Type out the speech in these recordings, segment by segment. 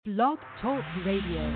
Blog Talk Radio.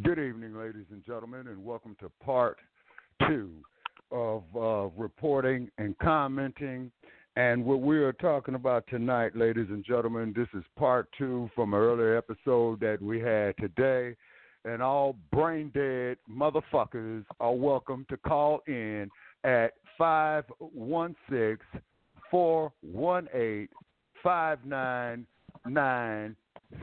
Good evening, ladies and gentlemen, and welcome to part 2 of reporting and commenting. And what we are talking about tonight, ladies and gentlemen, this is part 2 from an earlier episode that we had today. And all brain dead motherfuckers are welcome to call in at 516-418-5996.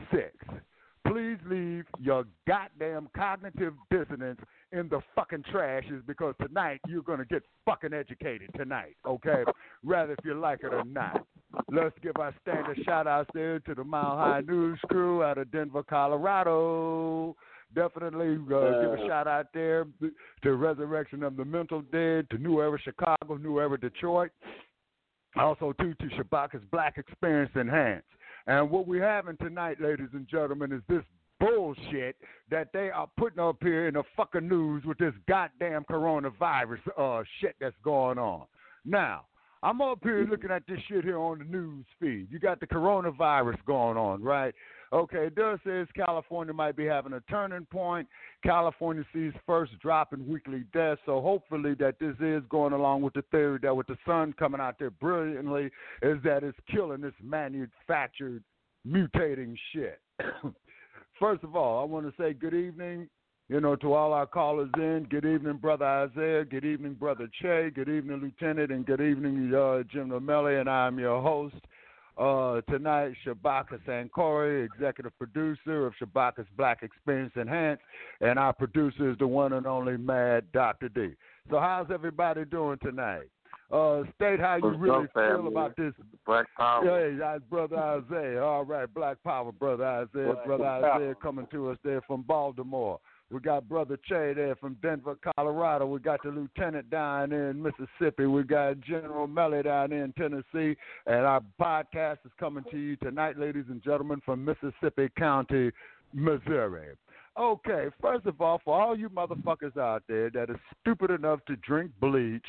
Please leave your goddamn cognitive dissonance in the fucking trashes because tonight you're going to get fucking educated tonight, okay? Rather if you like it or not. Let's give our standard shout-outs there to the Mile High News crew out of Denver, Colorado. Definitely give a shout-out there to Resurrection of the Mental Dead, to New Era Chicago, New Era Detroit. Also, too, to Shabaka's Black Experience Enhanced. And what we're having tonight, ladies and gentlemen, is this bullshit that they are putting up here in the fucking news with this goddamn coronavirus shit that's going on. Now, I'm up here looking at this shit here on the news feed. You got the coronavirus going on, right? Okay, it does say California might be having a turning point. California sees first drop in weekly deaths, so hopefully that this is going along with the theory that with the sun coming out there brilliantly is that it's killing this manufactured, mutating shit. First of all, I want to say good evening, to all our callers in. Good evening, Brother Isaiah. Good evening, Brother Che. Good evening, Lieutenant. And good evening, Jim Lamelli. And I'm your host. Tonight, Shabaka Sankori, executive producer of Shabaka's Black Experience Enhanced, and our producer is the one and only Mad Dr. D. So how's everybody doing tonight? State how you really feel about this. Black Power. Hey, Brother Isaiah. All right, Black Power, Brother Isaiah. Brother Isaiah coming to us there from Baltimore. We got Brother Che there from Denver, Colorado. We got the Lieutenant down there in Mississippi. We got General Melly down there in Tennessee. And our podcast is coming to you tonight, ladies and gentlemen, from Mississippi County, Missouri. Okay, first of all, for all you motherfuckers out there that are stupid enough to drink bleach,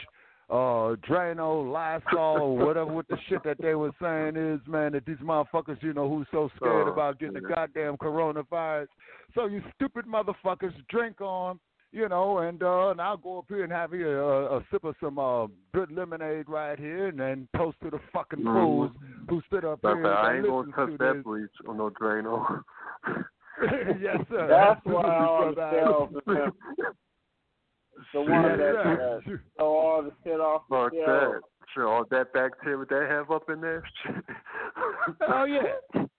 Drano, Lysol, or whatever what the shit that they were saying is, man, that these motherfuckers, who's so scared about getting the goddamn coronavirus. So you stupid motherfuckers drink on, and I'll go up here and have a sip of some good lemonade right here and then toast to the fucking fools who stood up here I and ain't going to touch this. that bleach or no Drano. Yes, sir. That's why I understand. The one that throw all the shit off the shelf. Sure, all that bacteria they have up in there. Oh yeah.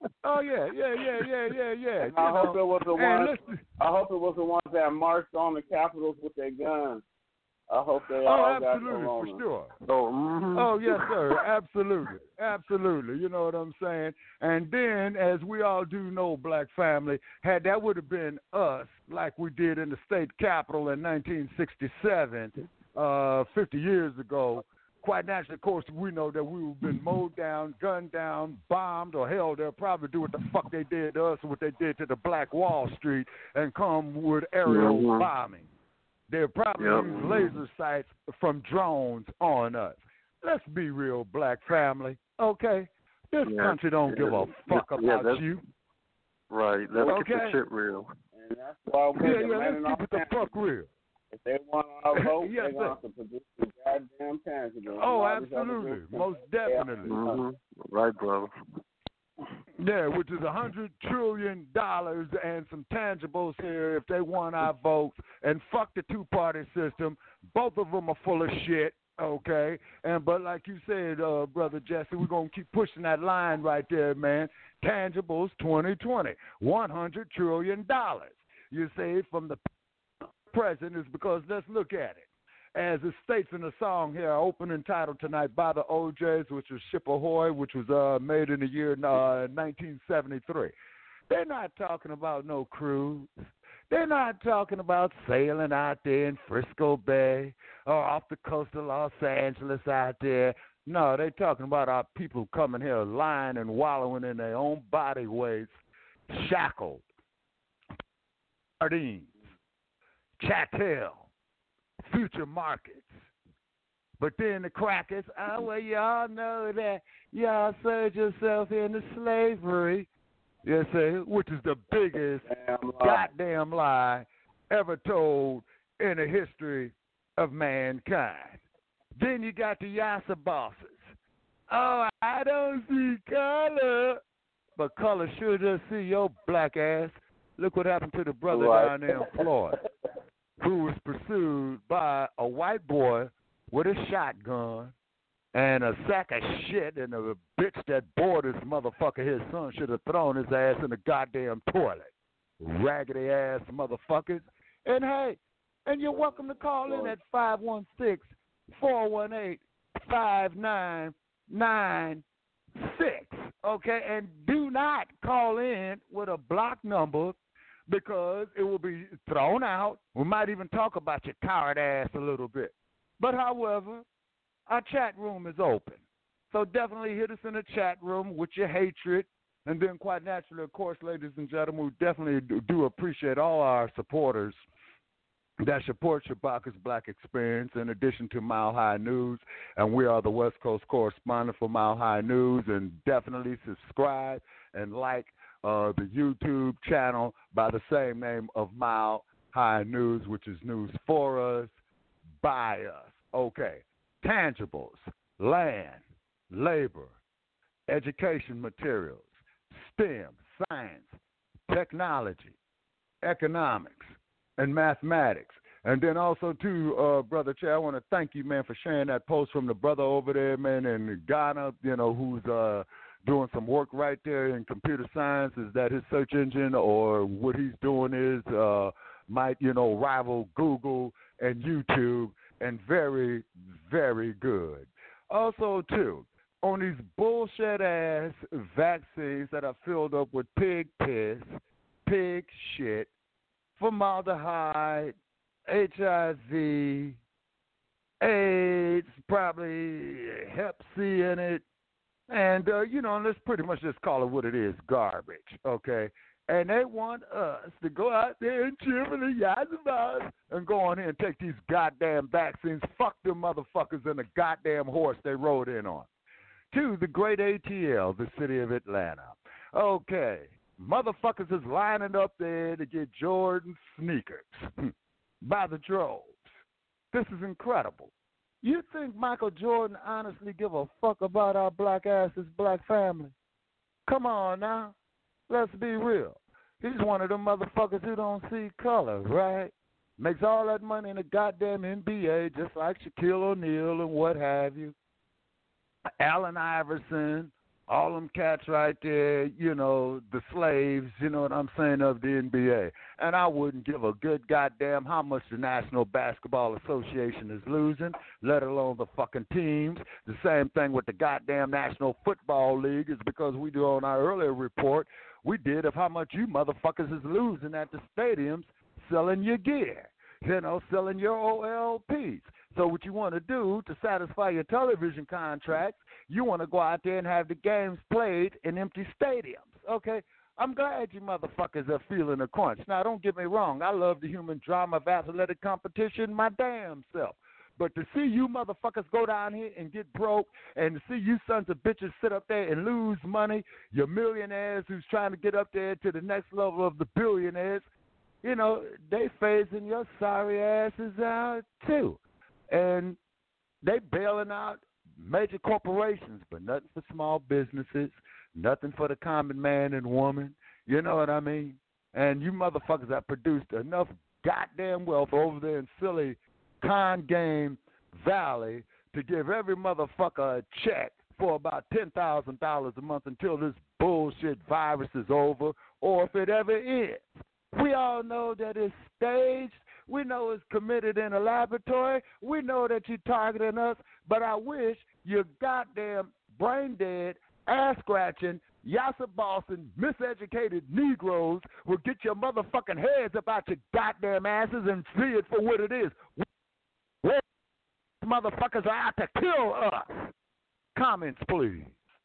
I hope it was the ones. I hope it was the ones that marched on the Capitals with their guns. I hope they all got corona. For sure. Oh, Oh, yes, sir. Absolutely. You know what I'm saying? And then, as we all do know, Black family, that would have been us, like we did in the state capitol in 1967, 50 years ago. Quite naturally, of course, we know that we would have been mowed down, gunned down, bombed, or hell, they'll probably do what the fuck they did to us or what they did to the Black Wall Street and come with aerial bombing. They'll probably use laser sights from drones on us. Let's be real, Black family, okay? This country don't give a fuck about you. Right, let's get the shit real. And that's why let's keep it the fuck real. If they want our vote, they're going to have to produce the goddamn tangible. Oh, absolutely. Most definitely. Right, brother. Yeah, which is $100 trillion and some tangibles here if they want our votes. And fuck the two-party system. Both of them are full of shit, okay? But like you said, Brother Jesse, we're going to keep pushing that line right there, man. Tangibles 2020, $100 trillion. You say from the present is because let's look at it. As it states in the song here, our opening title tonight by the OJs, which was Ship Ahoy, which was made in the year 1973. They're not talking about no cruise. They're not talking about sailing out there in Frisco Bay or off the coast of Los Angeles out there. No, they're talking about our people coming here lying and wallowing in their own body weights, shackled, sardines, chattel, future markets. But then the crackers, y'all know that y'all sold yourself into slavery. You see, which is the biggest goddamn lie ever told in the history of mankind. Then you got the Yassa bosses. Oh, I don't see color. But color sure does see your black ass. Look what happened to the brother down there in Florida who was pursued by a white boy with a shotgun and a sack of shit and a bitch that bored this motherfucker. His son should have thrown his ass in the goddamn toilet. Raggedy ass motherfuckers. And hey, and you're welcome to call in at 516-418-5996. Okay, and do not call in with a block number because it will be thrown out. We might even talk about your coward ass a little bit. But however, our chat room is open. So definitely hit us in the chat room with your hatred. And then quite naturally, of course, ladies and gentlemen, we definitely do appreciate all our supporters that support Shabaka's Black Experience in addition to Mile High News. And we are the West Coast correspondent for Mile High News. And definitely subscribe and like the YouTube channel by the same name of Mile High News, which is news for us, by us. Okay. Tangibles, land, labor, education materials, STEM, science, technology, economics, and mathematics. And then also, too, Brother Che, I want to thank you, man, for sharing that post from the brother over there, man, in Ghana, you know, who's doing some work right there in computer science. Is that his search engine, or what he's doing is might, you know, rival Google and YouTube, and very, very good. Also, too, on these bullshit-ass vaccines that are filled up with pig piss, pig shit, formaldehyde, HIV, AIDS, probably Hep C in it, and, you know, let's pretty much just call it what it is, garbage, okay? And they want us to go out there and cheer for the Yazabas and go on here and take these goddamn vaccines. Fuck them motherfuckers and the goddamn horse they rode in on. To the great ATL, the city of Atlanta. Okay. Motherfuckers is lining up there to get Jordan sneakers by the droves. This is incredible. You think Michael Jordan honestly give a fuck about our black asses, black family? Come on now. Let's be real. He's one of them motherfuckers who don't see color, right? Makes all that money in the goddamn NBA, just like Shaquille O'Neal and what have you. Allen Iverson, all them cats right there, you know, the slaves, you know what I'm saying, of the NBA. And I wouldn't give a good goddamn how much the National Basketball Association is losing, let alone the fucking teams. The same thing with the goddamn National Football League is because we do on our earlier report, we did of how much you motherfuckers is losing at the stadiums selling your gear, you know, selling your OLPs. So what you want to do to satisfy your television contracts, you want to go out there and have the games played in empty stadiums, okay? I'm glad you motherfuckers are feeling the crunch. Now, don't get me wrong. I love the human drama of athletic competition my damn self. But to see you motherfuckers go down here and get broke, and to see you sons of bitches sit up there and lose money, your millionaires who's trying to get up there to the next level of the billionaires, you know, they phasing your sorry asses out too. And they bailing out major corporations, but nothing for small businesses, nothing for the common man and woman. You know what I mean? And you motherfuckers have produced enough goddamn wealth over there in silly Con-Game Valley to give every motherfucker a check for about $10,000 a month until this bullshit virus is over, or if it ever is. We all know that it's staged. We know it's committed in a laboratory. We know that you're targeting us, but I wish your goddamn brain-dead, ass-scratching, Yassa-bossing, miseducated Negroes would get your motherfucking heads up out your goddamn asses and see it for what it is. Motherfuckers are out to kill us. Comments, please.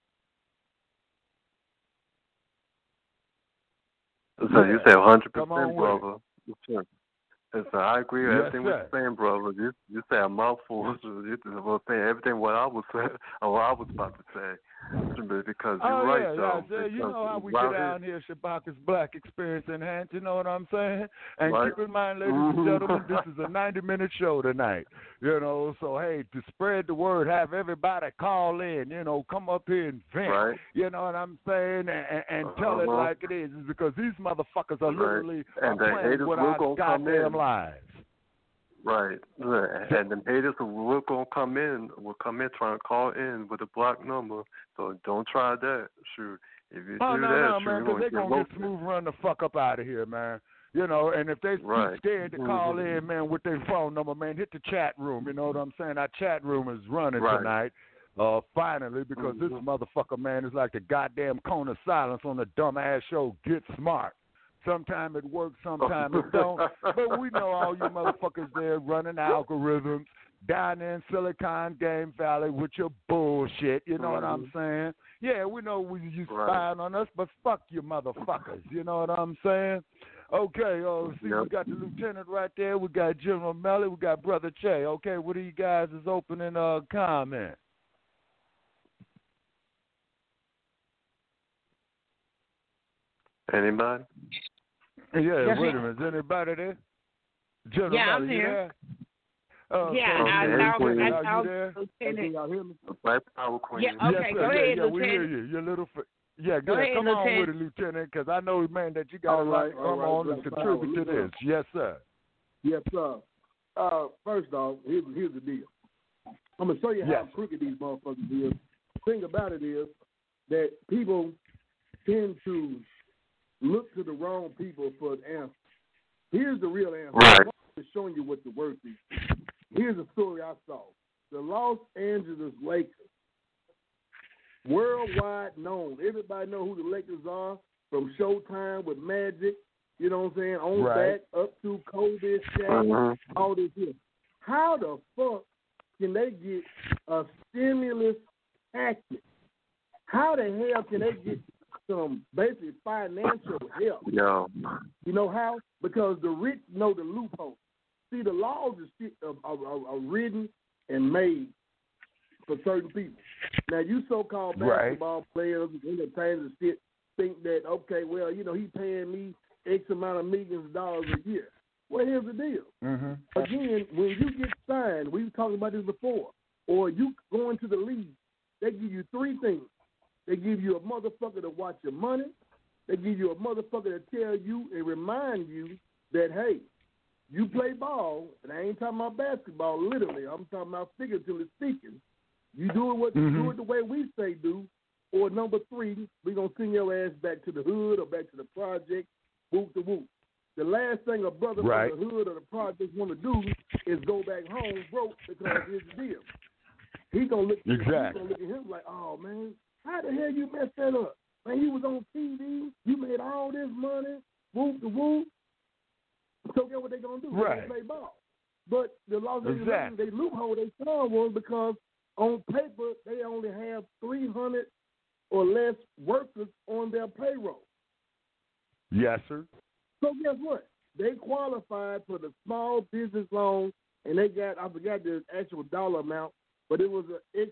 So you say 100%, brother. And so I agree with everything you're saying, brother. You say a mouthful. You were saying everything what I was saying, or what I was about to say. Because you're right, though. Yeah. You know how we get down here, Shabaka's Black Experience Enhanced, you know what I'm saying? And keep in mind, ladies and gentlemen, this is a 90-minute show tonight, you know, so, hey, to spread the word, have everybody call in, you know, come up here and vent, you know what I'm saying, and tell it like it is, because these motherfuckers are literally playing with our goddamn lives. Right, and the haters will come in trying to call in with a block number. So don't try that. Shoot, if you do that, man, because they're gonna get smooth run the fuck up out of here, man. You know, and if they're too scared to call in, man, with their phone number, man, hit the chat room. You know what I'm saying? Our chat room is running tonight. Finally, because this motherfucker, man, is like the goddamn cone of silence on the dumbass show Get Smart. Sometimes it works, sometimes it don't. But we know all you motherfuckers there running algorithms down there in Silicon Game Valley with your bullshit. You know what I'm saying? Yeah, we know you spying on us, but fuck you motherfuckers. You know what I'm saying? Okay, we got the lieutenant right there. We got General Melly. We got Brother Che. Okay, what are you guys' opening comment? Anybody? Yeah, wait a minute. Is anybody there? General, I'm here. I know. Lieutenant. Power Queen. Yeah, okay, go ahead, Lieutenant. We hear you. You're little. Go ahead, come on with it, Lieutenant, because I know, man, that you got to come on and contribute to this. Yes, sir. Yes, sir. First off, here's the deal. I'm going to show you how crooked these motherfuckers is. The thing about it is that people tend to look to the wrong people for the answer. Here's the real answer. I'm just showing you what the worth is. Here's a story I saw. The Los Angeles Lakers, worldwide known. Everybody know who the Lakers are, from Showtime with Magic, you know what I'm saying, on back up to Kobe, Shaq, all this here. How the fuck can they get a stimulus package? How the hell can they get some basically financial help? Yeah. You know how? Because the rich know the loophole. See, the laws are written and made for certain people. Now, you so-called basketball players, entertainers, shit, think that, okay, well, you know, he paying me X amount of millions of dollars a year. Well, here's the deal. Again, when you get signed, we were talking about this before, or you go into the league, they give you three things. They give you a motherfucker to watch your money. They give you a motherfucker to tell you and remind you that, hey, you play ball, and I ain't talking about basketball, literally. I'm talking about figuratively speaking. You do it the way we say do, or number three, we're going to send your ass back to the hood or back to the project, whoop to whoop. The last thing a brother from the hood or the project want to do is go back home broke, because here's the deal. He gonna look at him like, oh, man, how the hell you messed that up? Man, you was on TV, you made all this money, whoop to whoop. So guess what they going to do? They play ball. But the Los Angeles, they loophole they saw was because on paper they only have 300 or less workers on their payroll. Yes, sir. So guess what? They qualified for the small business loan, and they got, I forgot the actual dollar amount, but it was X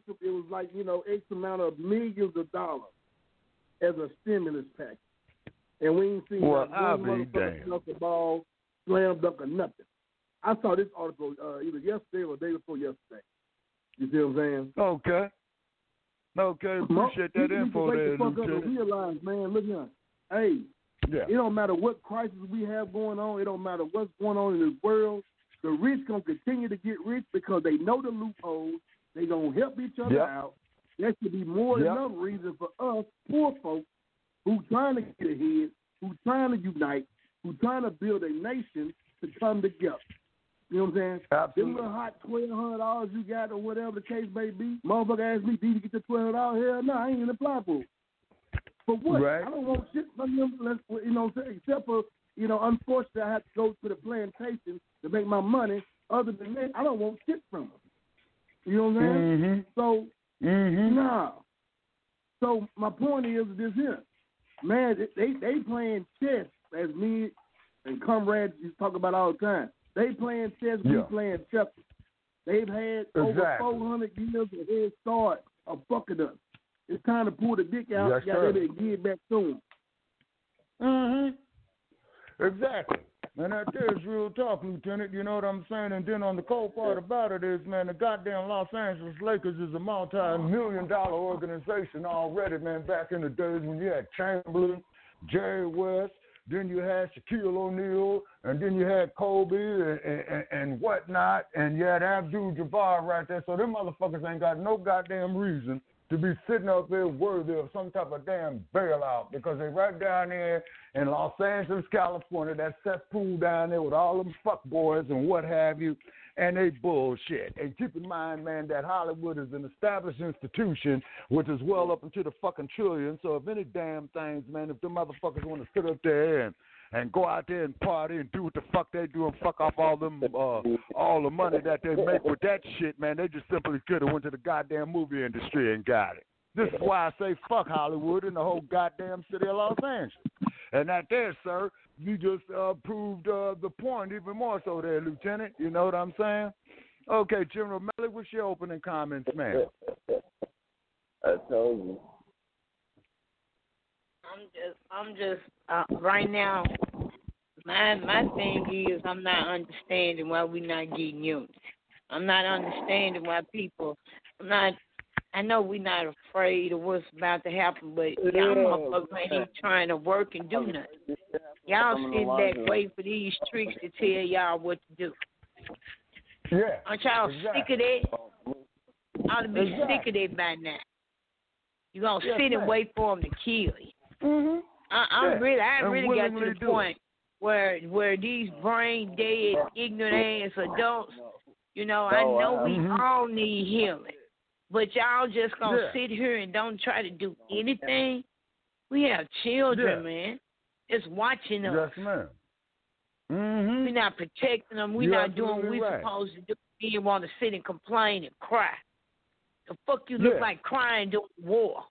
amount of millions of dollars as a stimulus package. And we ain't seen one motherfucker knock the ball, slam dunk or nothing. I saw this article either yesterday or the day before yesterday. You see what I'm saying? Okay, appreciate that info there, Lieutenant. Realize, man, look here. Hey, it don't matter what crisis we have going on. It don't matter what's going on in this world. The rich going to continue to get rich because they know the loopholes. They going to help each other out. That should be more than enough reason for us, poor folks, who trying to get ahead, who trying to unite, who trying to build a nation to come together. You know what I'm saying? Absolutely. Them little hot $1,200 you got or whatever the case may be, motherfucker asked me, did you get the $1,200? Hell no, I ain't even apply for it. For what? Right. I don't want shit from them, you know what I'm saying, except for, you know, unfortunately I have to go to the plantation to make my money. Other than that, I don't want shit from them. You know what I'm saying? So, nah. So my point is this here. Man, they playing chess, as me and comrades used to talk about all the time. They playing chess, we playing checkers. They've had over 400 years of head start of fucking us. It's time to pull the dick out. Yes, got that and give it back to him. Exactly. And that is real talk, Lieutenant. You know what I'm saying? And then on the cold part about it is, man, the goddamn Los Angeles Lakers is a multi-million-dollar organization already, man, back in the days when you had Chamberlain, Jerry West, then you had Shaquille O'Neal, and then you had Kobe and whatnot, and you had Abdul-Jabbar right there. So them motherfuckers ain't got no goddamn reason to be sitting up there worthy of some type of damn bailout because they right down there in Los Angeles, California, that cesspool down there with all them fuckboys and what have you, and they bullshit. And keep in mind, man, that Hollywood is an established institution which is well up into the fucking trillion. So if any damn things, man, if the motherfuckers want to sit up there and go out there and party and do what the fuck they do and fuck off all the money that they make with that shit, man, they just simply could have went to the goddamn movie industry and got it. This is why I say fuck Hollywood and the whole goddamn city of Los Angeles. And that there, sir, you just proved the point even more so there, Lieutenant. You know what I'm saying? Okay, General Melly, what's your opening comments, man? I told you. I'm just right now. My thing is I'm not understanding why we're not getting unity. I'm not understanding why people. I know we're not afraid of what's about to happen, but y'all motherfuckers ain't even trying to work and do nothing. Y'all sit back waiting for these tricks to tell y'all what to do. Yeah. Aren't y'all sick of that? Ought to be sick of that by now. You gonna sit and wait for them to kill you. Mm-hmm. I really got to the point where these brain dead, ignorant ass adults, you know, I know we all need healing, but y'all just gonna sit here and don't try to do anything. We have children, man, just watching us. Yes, ma'am. Mm-hmm. We're not protecting them. We're not doing what we're supposed to do. You want to sit and complain and cry. The fuck you look like crying during war.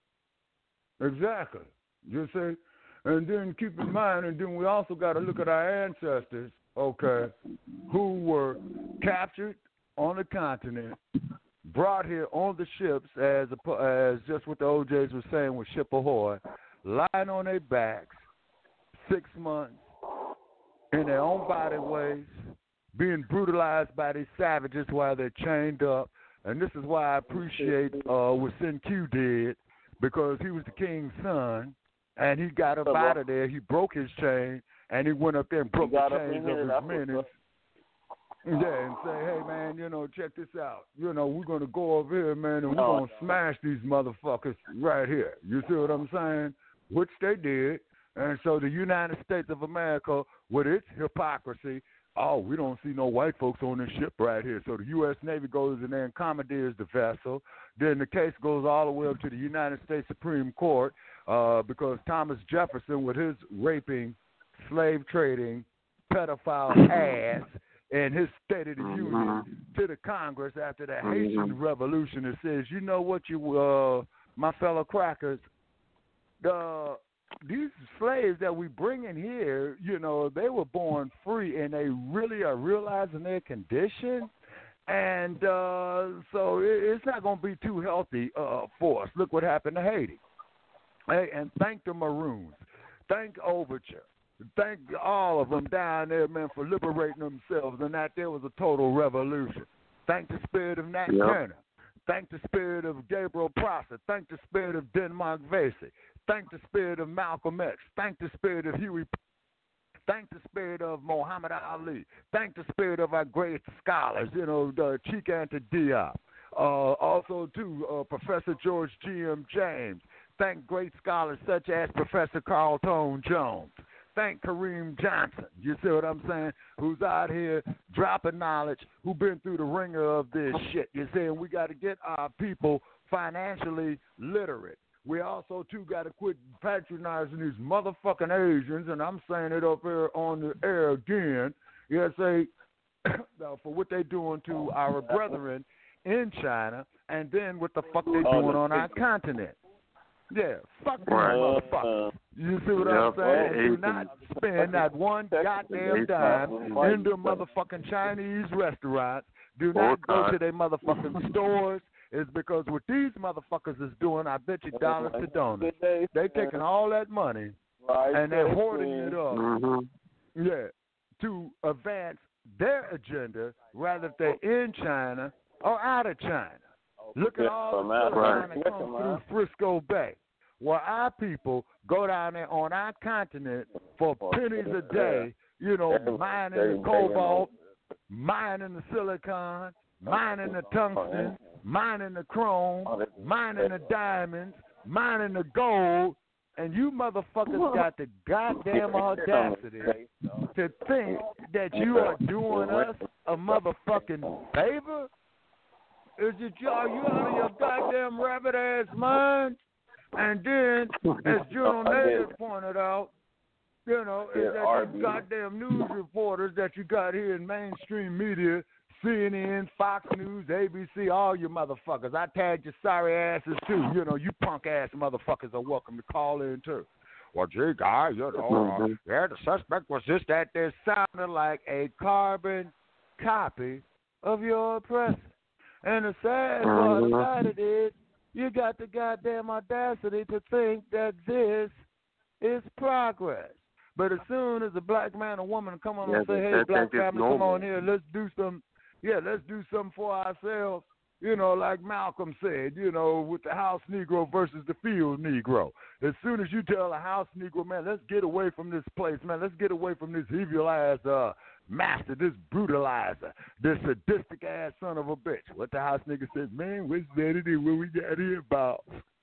Exactly. You see? And then keep in mind, and then we also got to look at our ancestors, okay, who were captured on the continent, brought here on the ships, as just what the OJs were saying with Ship Ahoy, lying on their backs, 6 months, in their own body ways, being brutalized by these savages while they're chained up. And this is why I appreciate what Sin Q did, because he was the king's son, and he got up out of there. He broke his chain, and he went up there and broke the chains of his men. And say, hey, man, you know, check this out. You know, we're going to go over here, man, and we're going to smash these motherfuckers right here. You see what I'm saying? Which they did. And so the United States of America, with its hypocrisy, we don't see no white folks on this ship right here. So the U.S. Navy goes in there and commandeers the vessel. Then the case goes all the way up to the United States Supreme Court because Thomas Jefferson, with his raping, slave trading, pedophile ass, and his State of the Union to the Congress after the Haitian Revolution, it says, you know what, you my fellow crackers, these slaves that we bring in here, you know, they were born free, and they really are realizing their condition. And so it's not going to be too healthy for us. Look what happened to Haiti. Hey, and thank the Maroons. Thank Overture. Thank all of them down there, man, for liberating themselves, and that there was a total revolution. Thank the spirit of Nat Turner. Thank the spirit of Gabriel Prosser. Thank the spirit of Denmark Vesey. Thank the spirit of Malcolm X. Thank the spirit of Huey. Thank the spirit of Muhammad Ali. Thank the spirit of our great scholars, you know, Cheikh Anta Diop. Also, too, Professor George G.M. James. Thank great scholars such as Professor Carl Tone Jones. Thank Kareem Johnson, you see what I'm saying, who's out here dropping knowledge, who been through the ringer of this shit. You see, and we got to get our people financially literate. We also, too, got to quit patronizing these motherfucking Asians, and I'm saying it up here on the air again, you say, for what they doing to our brethren in China, and then what the fuck they doing on our continent. Yeah, fuck these motherfuckers. You see what I'm saying? Do not spend that one goddamn dime in the motherfucking Chinese restaurants. Do not go to their motherfucking stores. is because what these motherfuckers is doing, I bet you dollars to donors. They taking all that money and they're hoarding it up, to advance their agenda, rather if they're in China or out of China. Look at all the stuff that comes through Frisco Bay, where our people go down there on our continent for pennies a day, mining the cobalt, mining the silicon, mining the tungsten, mining the chrome, mining the diamonds, mining the gold, and you motherfuckers got the goddamn audacity to think that you are doing us a motherfucking favor? Is it y'all? You out of your goddamn rabbit ass mind? And then, as General Nader pointed out, is that you goddamn news reporters that you got here in mainstream media, CNN, Fox News, ABC, all you motherfuckers. I tagged your sorry asses too. You punk ass motherfuckers are welcome to call in too. Well, gee, guys, the suspect was just that there sounded like a carbon copy of your oppressor. And the sad part about it is, you got the goddamn audacity to think that this is progress. But as soon as a black man or woman come on and say, hey, black family, come on here, let's do something for ourselves, like Malcolm said, with the house Negro versus the field Negro. As soon as you tell a house Negro, man, let's get away from this place, man, let's get away from this evil-ass master, this brutalizer, this sadistic ass son of a bitch. What the house nigga said, man, what's that? What we got here about?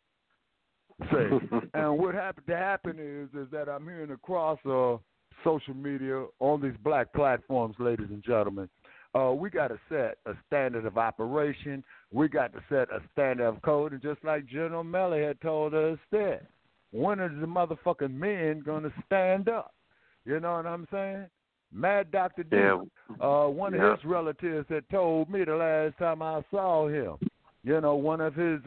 Say, and what happened to happen is that I'm hearing across social media on these black platforms, ladies and gentlemen. We got to set a standard of operation. We got to set a standard of code, and just like General Melly had told us that, when are the motherfucking men going to stand up? You know what I'm saying? Mad Dr. D, one of his relatives had told me the last time I saw him, one of his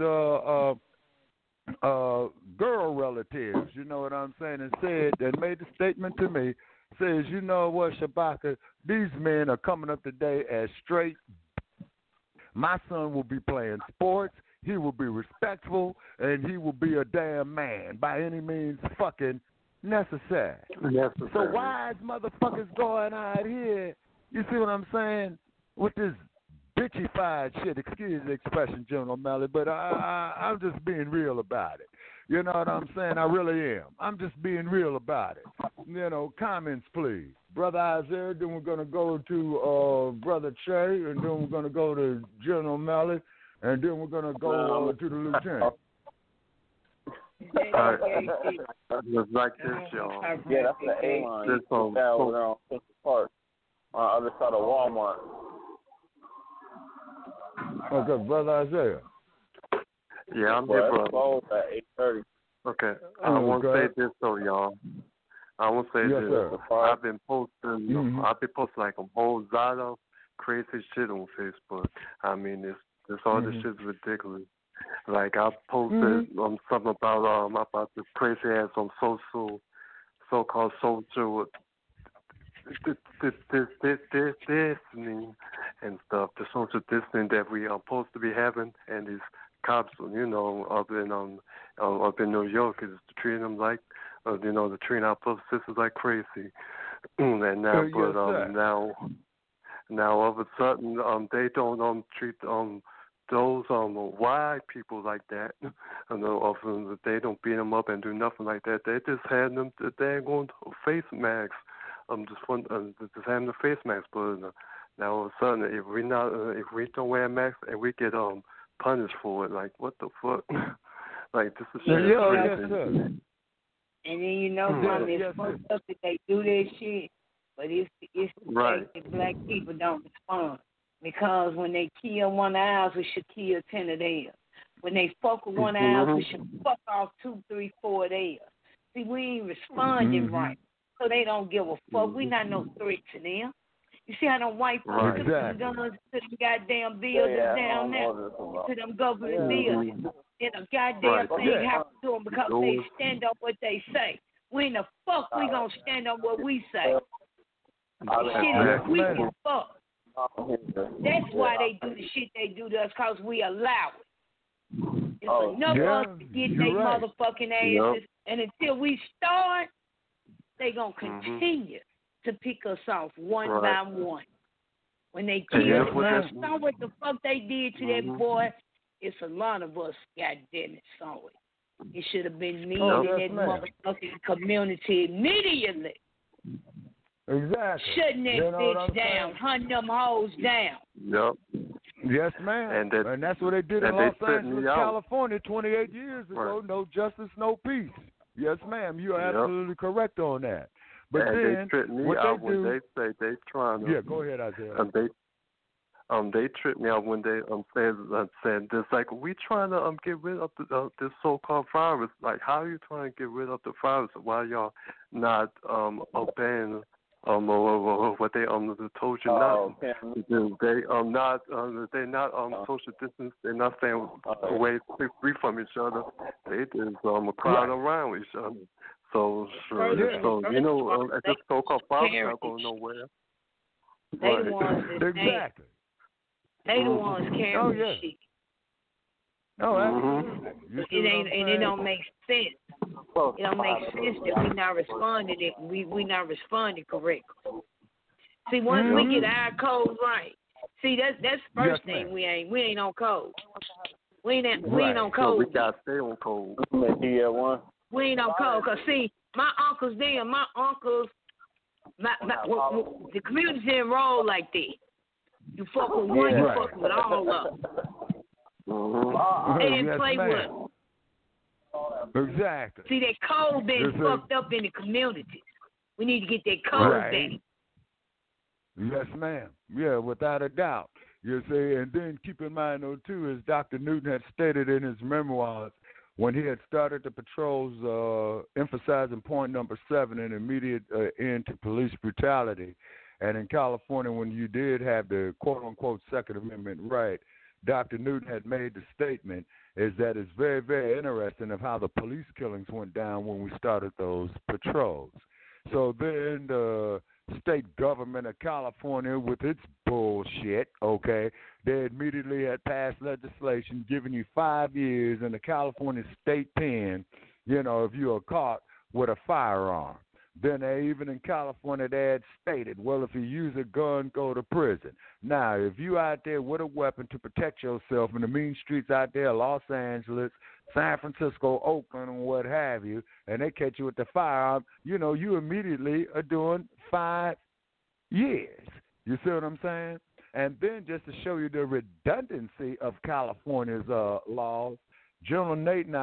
girl relatives, you know what I'm saying, and said, and made the statement to me, says, you know what, Shabaka, these men are coming up today as straight. My son will be playing sports, he will be respectful, and he will be a damn man by any means fucking necessary. So why is motherfuckers going out here, you see what I'm saying, with this bitchified shit, excuse the expression, General Melly, but I'm just being real about it. You know what I'm saying? I really am. I'm just being real about it. Comments, please. Brother Isaiah, then we're going to go to Brother Che, and then we're going to go to General Melly, and then we're going to go to the Lieutenant. Just like this, y'all. Yeah, that's the A-line. This on Central Park, on the other side of Walmart. Okay, Brother Isaiah. Yeah, I'm here, brother. At 8:30. Okay, I want to say this though, y'all. I want to say this. Sir. I've been posting, like a whole lot of crazy shit on Facebook. I mean, this all this shit's ridiculous. Like I posted something about this crazy ass on so-called social distancing and stuff. The social distancing that we are supposed to be having, and these cops, up in New York is treating them like, they're treating our publicists like crazy. And now, now all of a sudden, they don't treat those white people like that. Often they don't beat them up and do nothing like that. They just had them. They're going to face masks. Just having the face mask, but now all of a sudden, if we don't wear a mask and we get punished for it, like what the fuck? Like this is shit. And then Tommy, it's fucked up that they do that shit, but it's the fact that black people don't respond. Because when they kill one of ours, we should kill 10 of theirs. When they fuck with one of ours, we should fuck off 2, 3, 4 of theirs. See, we ain't responding right. So they don't give a fuck. We not no threat to them. You see how them white folks took them guns to them goddamn buildings down there, to them government buildings. Then a goddamn thing happened to them because they stand up what they say. When the fuck we gonna stand up what we say? Shit is weak as fuck. That's why they do the shit they do to us, because we allow it. It's enough of us to get their motherfucking asses, and until we start, they gonna continue to pick us off one by one. When they kill us, saw what the fuck they did to that boy. It's a lot of us, goddamn it, saw it. It should have been me in that motherfucking community immediately. Exactly. Shutting that bitch down, hunting them hoes down. Yep. Yes, ma'am. And that's what they did in Los Angeles, California 28 years ago. No justice, no peace. Yes, ma'am. You are absolutely correct on that. But and then, they trip me out when they say they trying to. Yeah, go ahead, Isaiah. They trip me out when they saying this, like, we trying to get rid of this so-called virus. Like, how are you trying to get rid of the virus while y'all not obeying what they told you not to do? They're not social distance. They're not staying away free from each other. They just crowd around each other. So you know, this so-called virus not going nowhere. They the ones that exactly. They the ones carrying the shit. Oh, absolutely. It don't make sense. It don't make sense that we not responding. We not responding correctly. See, once we get our code right, see that's first thing. We ain't on code. We ain't on code. So we gotta stay on code. We ain't on code. Cause see, the community didn't roll like that. You fuck with one, you fuck with all of them. They didn't play with them. Exactly. See, that code been fucked up in the communities. We need to get that code back. Yes, ma'am. Yeah, without a doubt. You see, and then keep in mind, though, too, as Dr. Newton had stated in his memoirs, when he had started the patrols emphasizing point number 7, an immediate end to police brutality. And in California, when you did have the quote-unquote Second Amendment right, Dr. Newton had made the statement is that it's very, very interesting of how the police killings went down when we started those patrols. So then the state government of California, with its bullshit, they immediately had passed legislation giving you 5 years in the California state pen, if you are caught with a firearm. Then even in California, they had stated, well, if you use a gun, go to prison. Now, if you out there with a weapon to protect yourself in the mean streets out there, Los Angeles, San Francisco, Oakland, and what have you, and they catch you with the firearm, you immediately are doing 5 years. You see what I'm saying? And then just to show you the redundancy of California's laws, General Nate and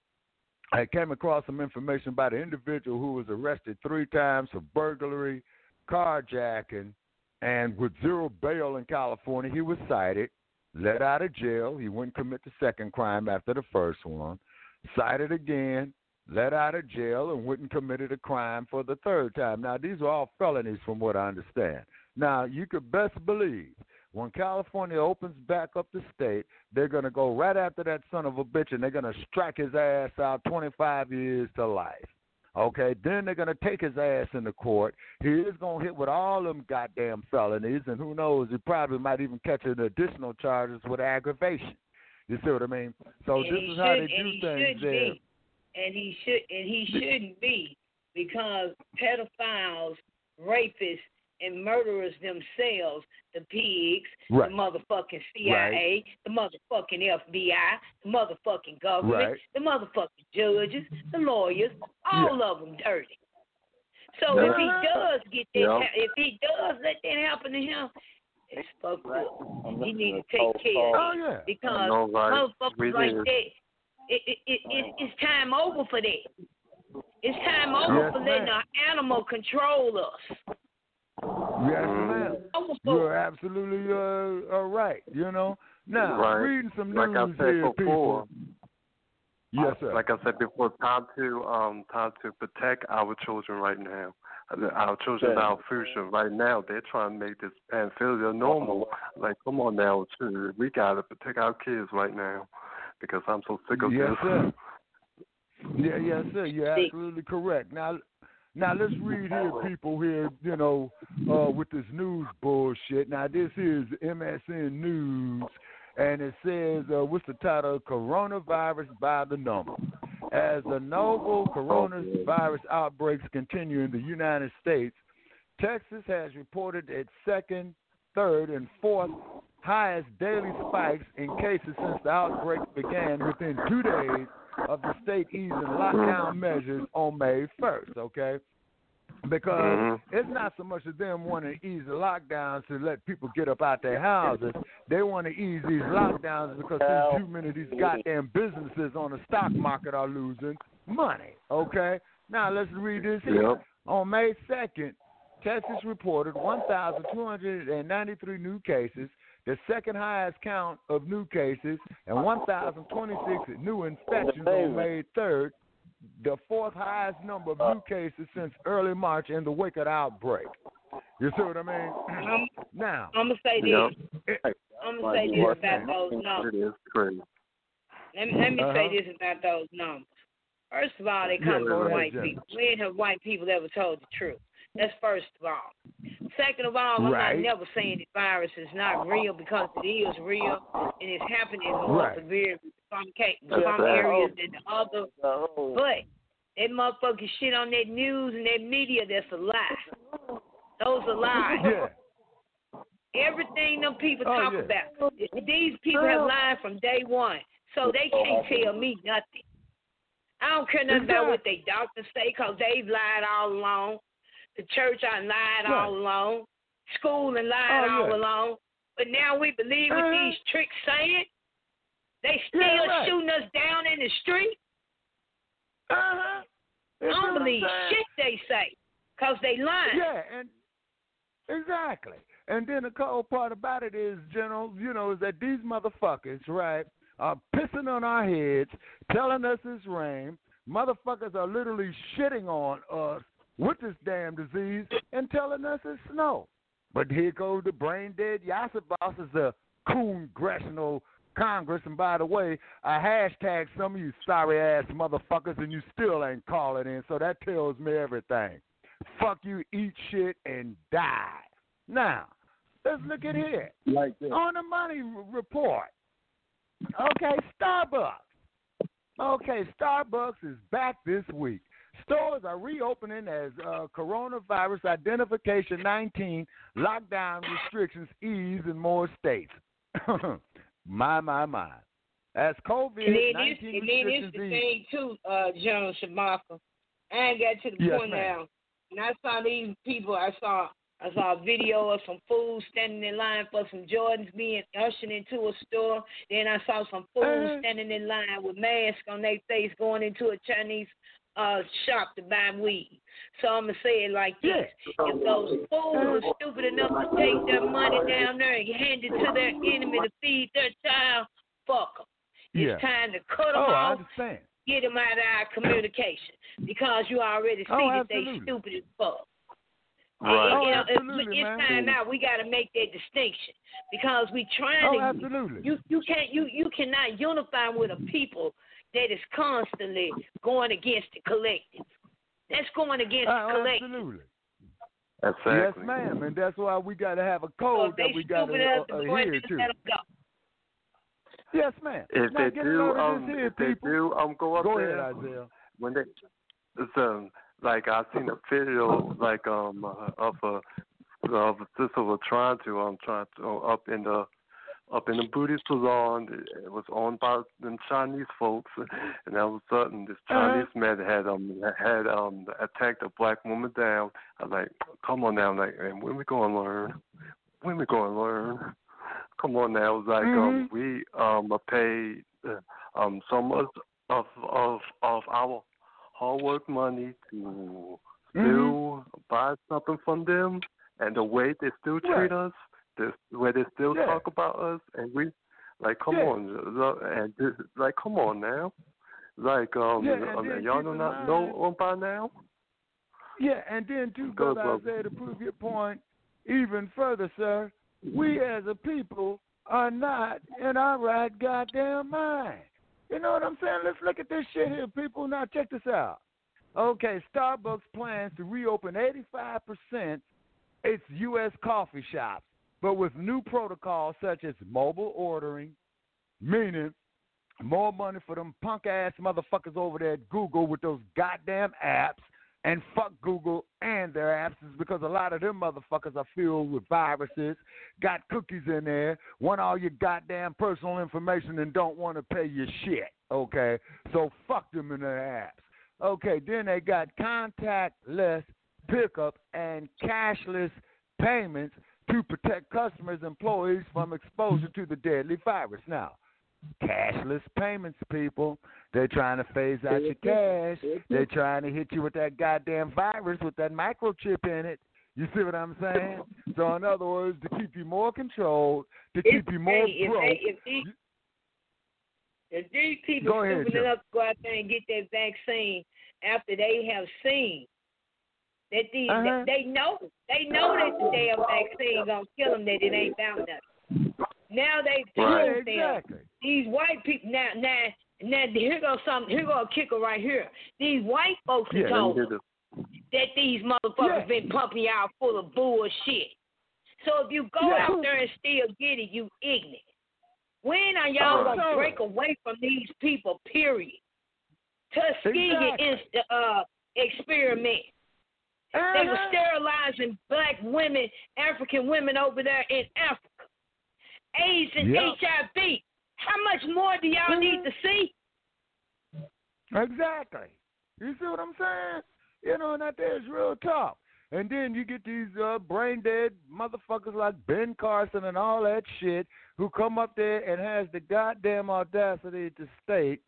I came across some information about an individual who was arrested 3 times for burglary, carjacking, and with 0 bail in California. He was cited, let out of jail. He wouldn't commit the second crime after the first one. Cited again, let out of jail, and wouldn't commit a crime for the 3rd time. Now, these are all felonies from what I understand. Now, you could best believe when California opens back up the state, they're going to go right after that son of a bitch, and they're going to strike his ass out 25 years to life. Then they're going to take his ass into court. He is going to hit with all them goddamn felonies, and who knows, he probably might even catch an additional charges with aggravation. You see what I mean? So this is how they do things there. And he shouldn't be, because pedophiles, rapists, and murderers themselves, the pigs, the motherfucking CIA, the motherfucking FBI, the motherfucking government, the motherfucking judges, the lawyers, all of them dirty. So if he does get that, if he does let that happen to him, it's fucked up. He need to take care of it, because motherfuckers like that, it's time over for that. It's time over for letting an animal control us. Yes, ma'am. You're absolutely right. Now reading some news like I said here, before. people. Yes, sir. Like I said before, time to protect our children right now. Our children, our future right now. They're trying to make this pedophilia normal. Like, come on now, too. We gotta protect our kids right now, because I'm so sick of this. Sir. Yes, sir. You're absolutely correct. Now let's read here, people here, with this news bullshit. Now this is MSN News, And it says, what's the title? Coronavirus by the number. As the novel coronavirus outbreaks continue in the United States, Texas has reported its second, third, and fourth highest daily spikes in cases since the outbreak began within 2 days of the state easing lockdown measures on May 1st, okay? Because it's not so much of them wanting to ease the lockdowns to let people get up out their houses. They want to ease these lockdowns because too many of these goddamn businesses on the stock market are losing money, okay? Now, let's read this here. Yep. On May 2nd, Texas reported 1,293 new cases, the second highest count of new cases, and 1,026 new infections on May 3rd, the fourth highest number of new cases since early March in the wake of the outbreak. You see what I mean? Now, I'm going to say this. I'm going to say this about those numbers. It is crazy. Let me say this about those numbers. First of all, they come from white people. We ain't have white people ever told the truth. That's first of all. Second of all, I'm not never saying the virus is not real because it is real and it's happening more severe in some areas than the other. But that motherfucking shit on that news and that media, that's a lie. Those are lies. Yeah. Everything them people talk about, these people have lied from day one, so they can't tell me nothing. I don't care nothing about what they doctors say because they've lied all along. The church I lied all along. School and lied all along. But now we believe what these tricks saying. They still shooting us down in the street. I don't believe shit they say because they lying. Yeah, and exactly. And then the cold part about it is, General, is that these motherfuckers, right, are pissing on our heads, telling us it's rain. Motherfuckers are literally shitting on us with this damn disease and telling us it's snow. But here goes the brain dead Yasser Boss is the congressional Congress. And by the way, I hashtag some of you sorry ass motherfuckers and you still ain't calling in. So that tells me everything. Fuck you, eat shit, and die. Now, let's look at here. Like that. On the money report. Okay, Starbucks. Starbucks is back this week. Stores are reopening as coronavirus identification 19 lockdown restrictions ease in more states. My. As COVID-19 restrictions ease. The thing too, General Shabaka. I ain't got to the point now. And I saw these people. I saw a video of some fools standing in line for some Jordans being ushered into a store. Then I saw some fools standing in line with masks on their face going into a Chinese shop to buy weed. So I'm going to say it like this. If those fools are stupid enough to take their money down there and hand it to their enemy to feed their child, fuck them. It's time to cut them off, get them out of our communication, because you already see that they stupid as fuck. Right. It's time now. We got to make that distinction because we trying to. Absolutely. You cannot unify with a people that is constantly going against the collective. That's going against the collective. Absolutely. Exactly. Yes, ma'am, and that's why we got to have a code that we got to adhere to. Yes, ma'am. If now, they do, go up there. Ahead, Isaiah. When they, like I seen a video like of a sister was trying to up in the beauty salon. It was owned by them Chinese folks, and all of a sudden this Chinese man had attacked a black woman down. I was like, come on now, like, and when we gonna learn? Come on now, it was like we are paid so much of our hard work money to still buy something from them, and the way they still treat us, the way they still talk about us, and we come on, and come on now, y'all do not know by now. Yeah, and then too, Brother Isaiah, to prove your point even further, sir, we as a people are not in our right goddamn mind. You know what I'm saying? Let's look at this shit here, people. Now check this out. Okay, Starbucks plans to reopen 85% its U.S. coffee shops, but with new protocols such as mobile ordering, meaning more money for them punk-ass motherfuckers over there at Google with those goddamn apps, and fuck Google and their apps is because a lot of them motherfuckers are filled with viruses, got cookies in there, want all your goddamn personal information and don't want to pay your shit, okay? So fuck them in their apps. Okay, then they got contactless pickup and cashless payments to protect customers' employees from exposure to the deadly virus. Now, cashless payments, people. They're trying to phase out your cash. They're trying to hit you with that goddamn virus with that microchip in it. You see what I'm saying? So, in other words, to keep you more controlled, to keep you more broke. If these people are stupid enough to go out there and get that vaccine after they have seen that these, they know that the damn vaccine gonna kill them, that it ain't found nothing. Now they told them these white people. Now here goes a kicker right here. These white folks have told them that these motherfuckers been pumping y'all full of bullshit. So if you go out there and still get it, you ignorant. When are y'all gonna break away from these people? Period. Tuskegee experiment. They were sterilizing black women, African women over there in Africa. AIDS and HIV. How much more do y'all need to see? Exactly. You see what I'm saying? You know, and that there is real tough. And then you get these brain dead motherfuckers like Ben Carson and all that shit who come up there and has the goddamn audacity to state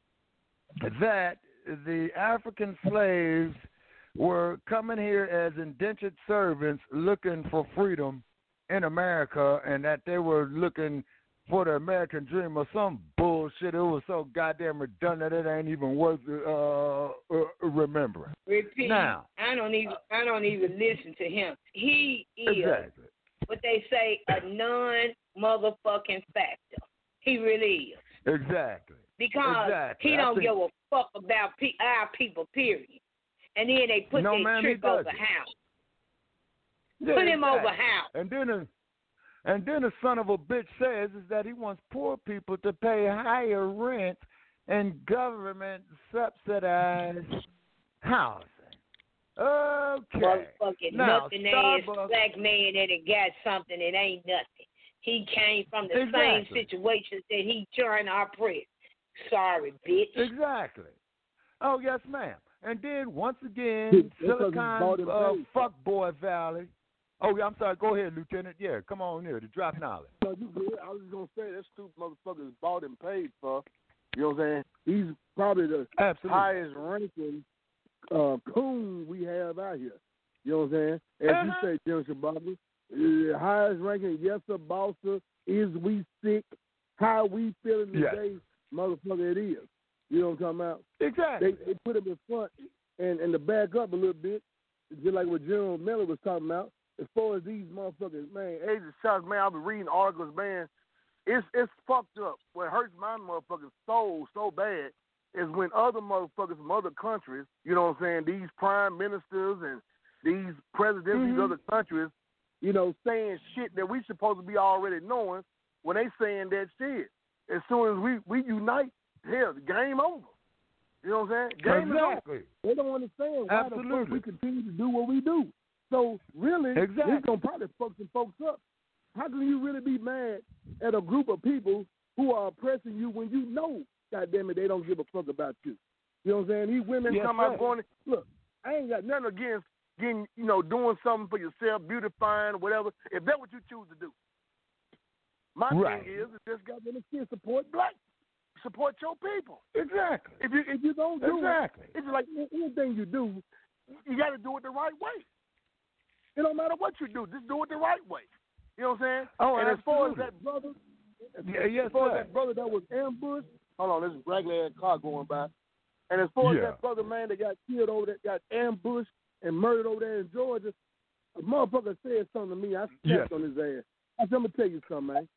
that the African slaves were coming here as indentured servants looking for freedom in America, and that they were looking for the American dream or some bullshit. It was so goddamn redundant it ain't even worth remembering. Repeat. Now, I don't even listen to him. He is what they say, a non-motherfucking factor. He really is. Exactly. Because he don't give a fuck about our people, period. And then they put that trick over house. Yeah, put him over house. And then the son of a bitch says is that he wants poor people to pay higher rent and government subsidized housing. Okay. Motherfucking nothing ass black man that got something that ain't nothing. He came from the same situations that he trying to oppress. Sorry, bitch. Exactly. Oh, yes, ma'am. And then, once again, Silicon Fuckboy Valley. Oh, yeah, I'm sorry. Go ahead, Lieutenant. Yeah, come on here to drop knowledge. No, you good. I was going to say, that stupid motherfucker is bought and paid for. You know what I'm saying? He's probably the highest ranking coon we have out here. You know what I'm saying? As you say, Jim Shababa, the highest ranking, yes, sir, bosser, is we sick, how we feeling today, motherfucker, it is. You know what I'm talking about? Exactly. They put him in front, and to back up a little bit, just like what General Miller was talking about, as far as these motherfuckers, man, Agent Shots, man, I've been reading articles, man, it's fucked up. What hurts my motherfucking soul so bad is when other motherfuckers from other countries, you know what I'm saying, these prime ministers and these presidents of these other countries, you know, saying shit that we supposed to be already knowing when they saying that shit. As soon as we unite, hell, the game over. You know what I'm saying? Game is over. They don't understand why the fuck we continue to do what we do. So, really, it's going to probably fuck some folks up. How can you really be mad at a group of people who are oppressing you when you know, goddamn it, they don't give a fuck about you? You know what I'm saying? These women come out going, look, I ain't got nothing against getting, you know, doing something for yourself, beautifying, whatever, if that's what you choose to do. My thing is just goddamn it, support black. Support your people. Exactly. If you don't do it, it's like anything you do, you got to do it the right way. It don't matter what you do, just do it the right way. You know what I'm saying? Oh, and absolutely. As far as that brother, as far as that brother that was ambushed, hold on, there's a regular ass car going by. And as far as that brother, man, that got killed over there, got ambushed and murdered over there in Georgia, a motherfucker said something to me. I stepped on his ass. I said, I'm gonna tell you something, man.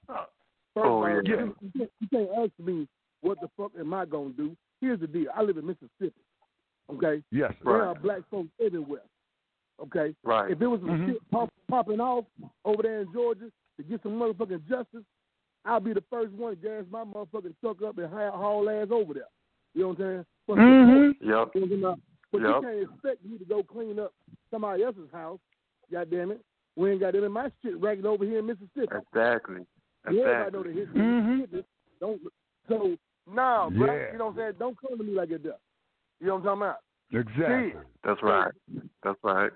You can't ask me what the fuck am I gonna do. Here's the deal. I live in Mississippi. Okay? Yes. There are black folks everywhere. Okay? Right. If there was some shit popping off over there in Georgia to get some motherfucking justice, I'll be the first one to gas my motherfucking truck up and haul ass over there. You know what I'm saying? Mm-hmm. Yep. But you can't expect me to go clean up somebody else's house. God damn it. We ain't got them in my shit ragged over here in Mississippi. Exactly. Everybody know the history of Mississippi. So, bro, you know what I'm saying? Don't come to me like that. You know what I'm talking about? Exactly. That's right. That's right.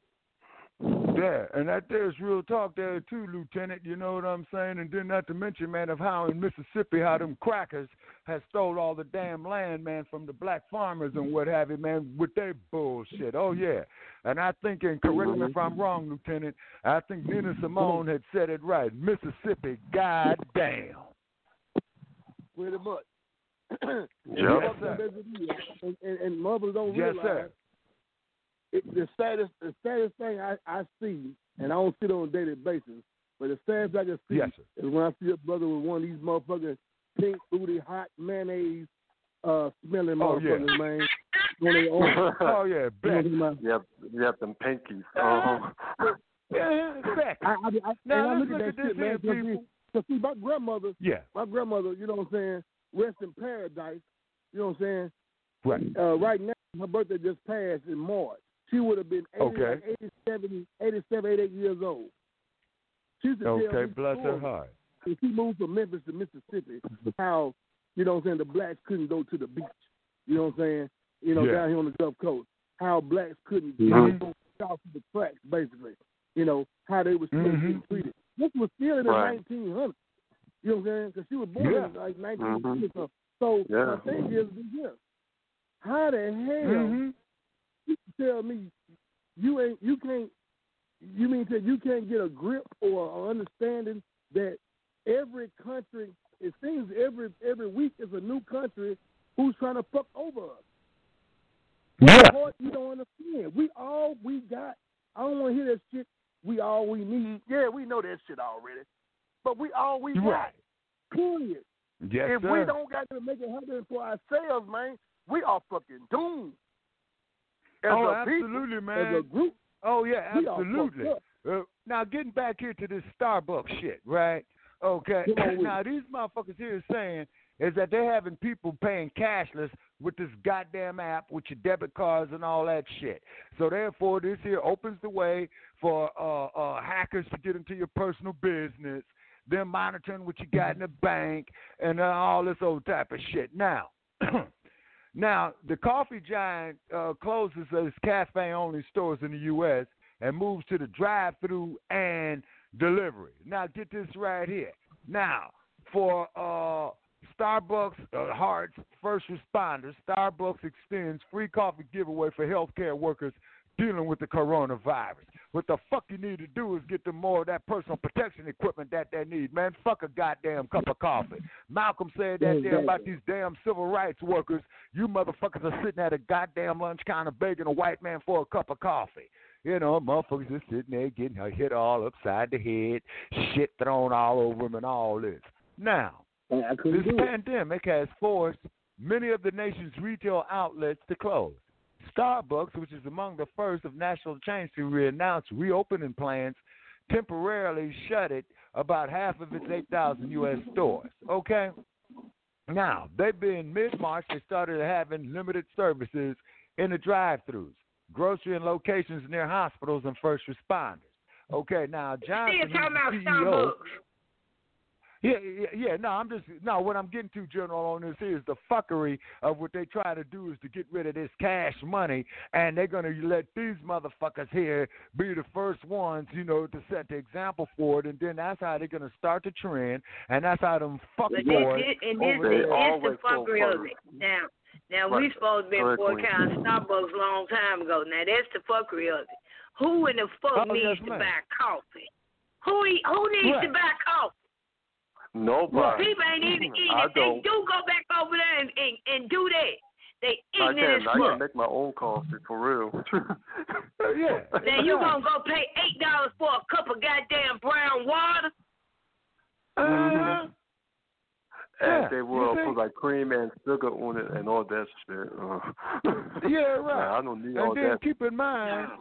Yeah, and that there's real talk there too, Lieutenant. You know what I'm saying? And then not to mention, man, of how in Mississippi, how them crackers has stole all the damn land, man, from the black farmers and what have you, man, with their bullshit. Oh, yeah. And I think, and correct me if I'm wrong, Lieutenant, I think Nina Simone had said it right. Mississippi, goddamn. Pretty much. Yes, sir. And mothers don't realize. Yes, sir. The saddest thing I see, and I don't see it on a daily basis, but the saddest I can see is when I see a brother with one of these motherfucking pink booty, hot mayonnaise smelling motherfuckers, man. Oh yeah, black. Yep, them pinkies. Yeah, exactly. Now look at that shit, man. Because see, my grandmother, you know what I'm saying, rest in paradise, you know what I'm saying? Right. Right now, her birthday just passed in March. She would have been 87, 88 years old. She used to tell me bless her heart. When she moved from Memphis to Mississippi, how, you know what I'm saying, the blacks couldn't go to the beach. You know what I'm saying? You know, down here on the Gulf Coast. How blacks couldn't go south to the tracks, basically. You know, how they were still getting treated. This was still in the 1900s. You know what I'm saying? Because she was born in like 1900. So my thing is this. How the hell you tell me you can't get a grip or an understanding that every country, it seems every week is a new country who's trying to fuck over us. You don't understand. We got. I don't want to hear that shit. We all we need. Yeah, we know that shit already. But we all we got. Period. Yes, if we don't got to make it happen for ourselves, man, we are fucking doomed. Absolutely, people, man. As a group. Oh, yeah, absolutely. Now, getting back here to this Starbucks shit, right? Okay. Now, these motherfuckers here are saying is that they're having people paying cashless with this goddamn app with your debit cards and all that shit. So, therefore, this here opens the way for hackers to get into your personal business. They're monitoring what you got in the bank and all this old type of shit. Now, the coffee giant closes its cafe-only stores in the U.S. and moves to the drive-through and delivery. Now, get this right here. Now, for Starbucks Hearts first responders, Starbucks extends free coffee giveaway for healthcare workers dealing with the coronavirus. What the fuck you need to do is get them more of that personal protection equipment that they need, man. Fuck a goddamn cup of coffee. Malcolm said that there about these damn civil rights workers. You motherfuckers are sitting at a goddamn lunch counter begging a white man for a cup of coffee. You know, motherfuckers just sitting there getting hit all upside the head, shit thrown all over them and all this. Now, this pandemic has forced many of the nation's retail outlets to close. Starbucks, which is among the first of national chains to re-announce reopening plans, temporarily shuttered about half of its 8,000 U.S. stores. Okay? Now, they've been mid-March, they started having limited services in the drive-thrus, grocery and locations near hospitals and first responders. Okay, now, Johnson, you're talking about CEO, Starbucks. No, what I'm getting to, General, on this is the fuckery of what they try to do is to get rid of this cash money, and they're going to let these motherfuckers here be the first ones, you know, to set the example for it, and then that's how they're going to start the trend, and that's how them fuckboys over there. This the fuckery of it. Now we supposed to be forecast Starbucks a long time ago. Now, that's the fuckery of it. Who in the fuck needs to buy coffee? Who needs to buy coffee? Nobody. People ain't even eating. If they do go back over there and do that, they eating it as fuck. I can make my own coffee, for real. Yeah. Now you gonna go pay $8 for a cup of goddamn brown water? And they will put like cream and sugar on it and all that shit. Yeah, right. I don't need all that. And then keep in mind,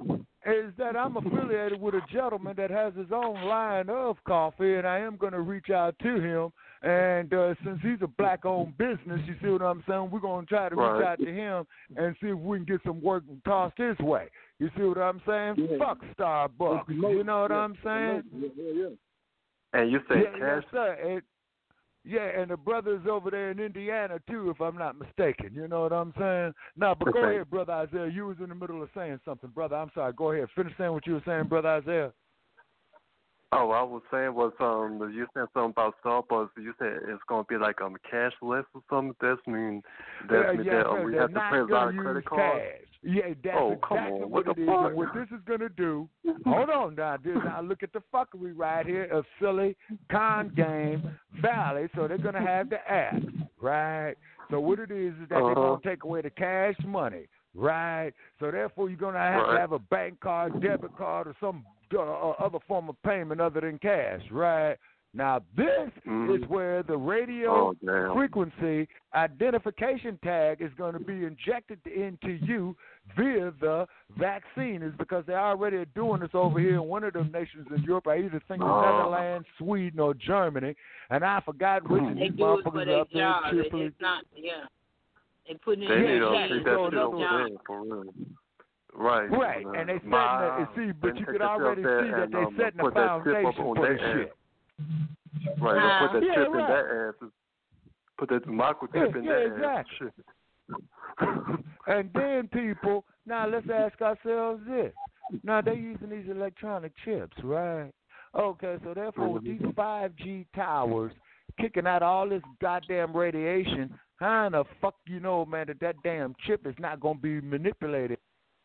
is that I'm affiliated with a gentleman that has his own line of coffee, and I am going to reach out to him. And since he's a black-owned business, you see what I'm saying, we're going to try to reach out to him and see if we can get some work tossed his way. You see what I'm saying? Yeah. Fuck Starbucks. You know what I'm saying? Yeah. And you say cash? Yes, sir. And the brothers over there in Indiana, too, if I'm not mistaken. You know what I'm saying? No, but go ahead, Brother Isaiah. You was in the middle of saying something, brother. I'm sorry. Go ahead. Finish saying what you were saying, Brother Isaiah. Oh, I was saying you said something about Starbucks. You said it's going to be like cashless or something. That means that we have to pay a lot of credit cards. Yeah, that's exactly what it is. And what this is going to do, hold on now, look at the fuckery right here of silly con game Valley. So they're going to have the app, right? So what it is that they're going to take away the cash money, right? So therefore you're going to have a bank card, debit card, or some other form of payment other than cash, right? Now, this is where the radio frequency identification tag is going to be injected into you via the vaccine. Is because they already are doing this over here in one of them nations in Europe. I either think the Netherlands, Sweden, or Germany, and I forgot which of these motherfuckers up there. It's not, They put it in the take that shit over there for real. Right. And they setting but you could already see that they setting the foundation for this shit. Right, they'll put that chip in that ass. Put that microchip in that ass. And then people, now let's ask ourselves this. Now they're using these electronic chips, right? Okay, so therefore with these 5G towers kicking out all this goddamn radiation, how in the fuck you know, man, that damn chip is not going to be manipulated?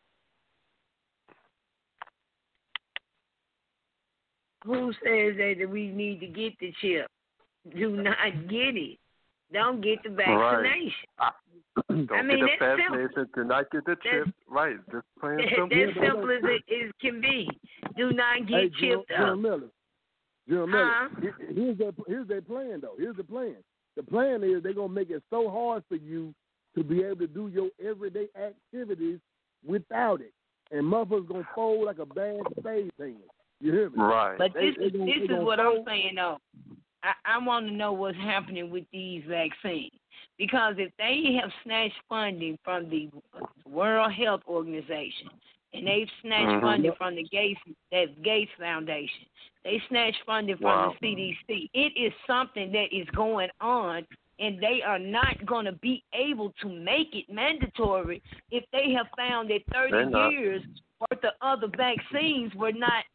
Who says that we need to get the chip? Do not get it. Don't get the vaccination. Don't get the vaccination. Do not get the chip. Right. Just plain simple. That's simple as it can be. Do not get chipped up. General Miller, here's their plan, though. Here's the plan. The plan is they're going to make it so hard for you to be able to do your everyday activities without it. And motherfuckers going to fold like a bad spade pan. You hear me? Right. But this is what I'm saying, though. I want to know what's happening with these vaccines. Because if they have snatched funding from the World Health Organization, and they've snatched funding from the Gates Foundation, they snatched funding from the CDC, it is something that is going on, and they are not going to be able to make it mandatory if they have found that 30 years worth of other vaccines were not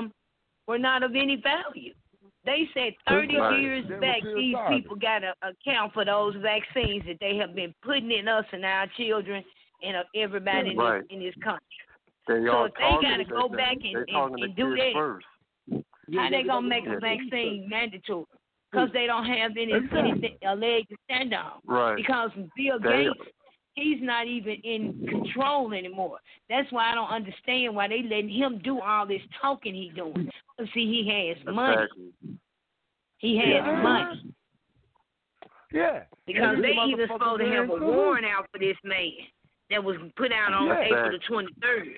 of any value. They said 30 years back, these people got to account for those vaccines that they have been putting in us and our children and everybody in this country. So if they got to go back and do that, how they going to make a vaccine mandatory? Because they don't have anything a leg to stand on. Right. Because Bill Gates, he's not even in control anymore. That's why I don't understand why they letting him do all this talking he doing. See, he has money. He has money. Yeah. Because they even supposed to have a warrant out for this man that was put out on April the 23rd.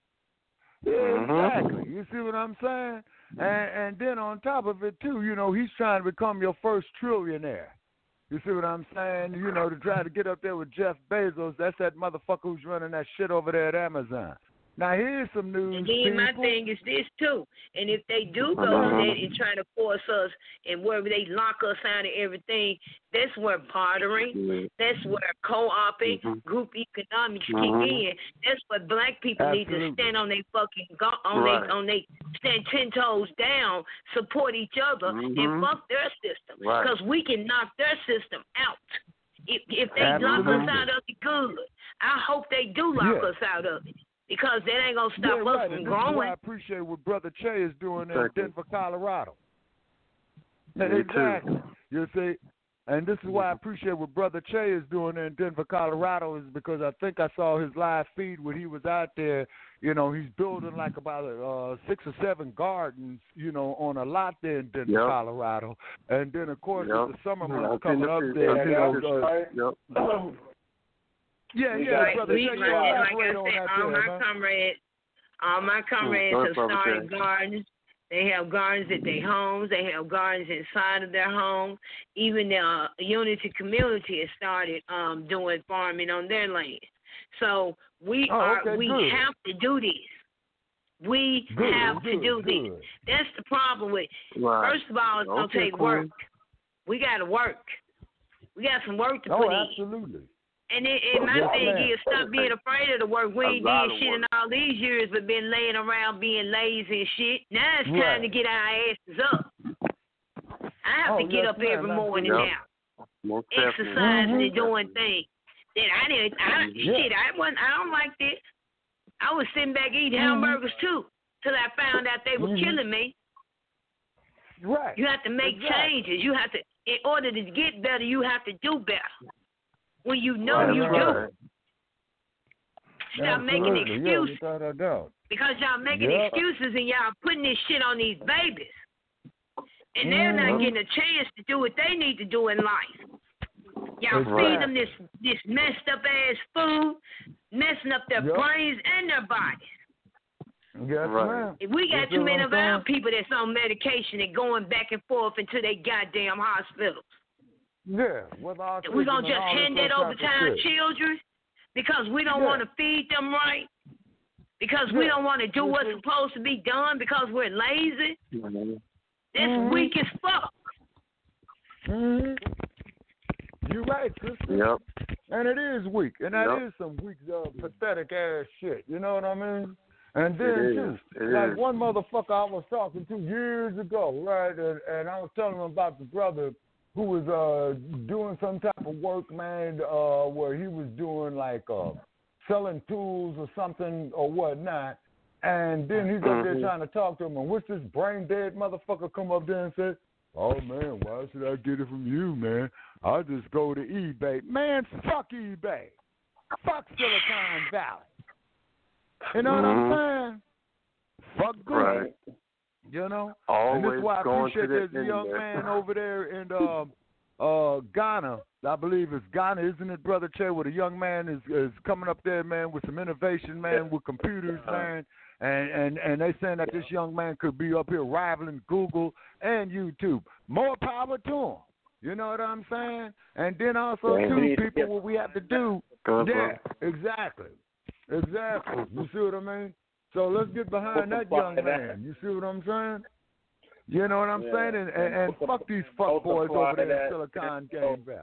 Yeah, exactly. You see what I'm saying? And then on top of it, too, you know, he's trying to become your first trillionaire. You see what I'm saying? You know, to try to get up there with Jeff Bezos, that's that motherfucker who's running that shit over there at Amazon. Now, here's some news. And then my thing is this, too. And if they do go on that and try to force us and where they lock us out of everything, that's where bartering, that's where co-oping, group economics kick in. That's what black people need to stand on their fucking, stand 10 toes down, support each other, and fuck their system. Because we can knock their system out. If they lock us out of it, good. I hope they do lock us out of it. Because that ain't going to stop us from growing. I appreciate what Brother Che is doing in Denver, Colorado. Exactly. You see? And this is why I appreciate what Brother Che is doing in Denver, Colorado, is because I think I saw his live feed when he was out there. You know, he's building like about 6 or 7 gardens, you know, on a lot there in Denver, Colorado. And then, of course, the summer months coming up there, you know. Yeah, brother. Like I said, all All my comrades have started gardens. They have gardens at their homes. They have gardens inside of their homes. Even the Unity community has started doing farming on their land. So we have to do this. We have to do this. That's the problem with it. Right. First of all, it's going to take work. We got to work. We got some work to put in. Absolutely. And my thing is, stop being afraid of the work. We ain't did shit in all these years, but been laying around being lazy and shit. Now it's time to get our asses up. I have to get up every morning now, exercising and doing things that I don't like this. I was sitting back eating hamburgers too, till I found out they were killing me. Right. You have to make changes. You have to, in order to get better, you have to do better. When you know you do. Stop making excuses. Because y'all making excuses and y'all putting this shit on these babies. And they're not getting a chance to do what they need to do in life. Y'all feed them this messed up ass food, messing up their brains and their bodies. Yes, we got too many of our people that's on medication and going back and forth into their goddamn hospitals. Yeah, we're going to just hand that over to our children because we don't want to feed them right, because we don't want to do what's supposed to be done because we're lazy. That's weak as fuck. You're right, sister. Yep. And it is weak. And that is some weak, pathetic ass shit. You know what I mean? And then, like one motherfucker I was talking to years ago, right? And I was telling him about the brother who was doing some type of work, man, where he was doing like selling tools or something or whatnot. And then he's up there trying to talk to him. And what's this brain dead motherfucker come up there and say, "Oh, man, why should I get it from you, man? I'll just go to eBay." Man, fuck eBay. Fuck Silicon Valley. You know what I'm saying? Fuck Google. Right. You know? Always, and this is why I appreciate there's a young man over there in Ghana. I believe it's Ghana, isn't it, Brother Che, where the young man is coming up there, man, with some innovation, man, with computers, man. And they saying that this young man could be up here rivaling Google and YouTube. More power to him. You know what I'm saying? And then also, too, people, what we have to do. Yeah, exactly. Exactly. You see what I mean? So let's get behind that young man. You see what I'm saying? You know what I'm saying? And fuck these fuck boys over there in Silicon Valley.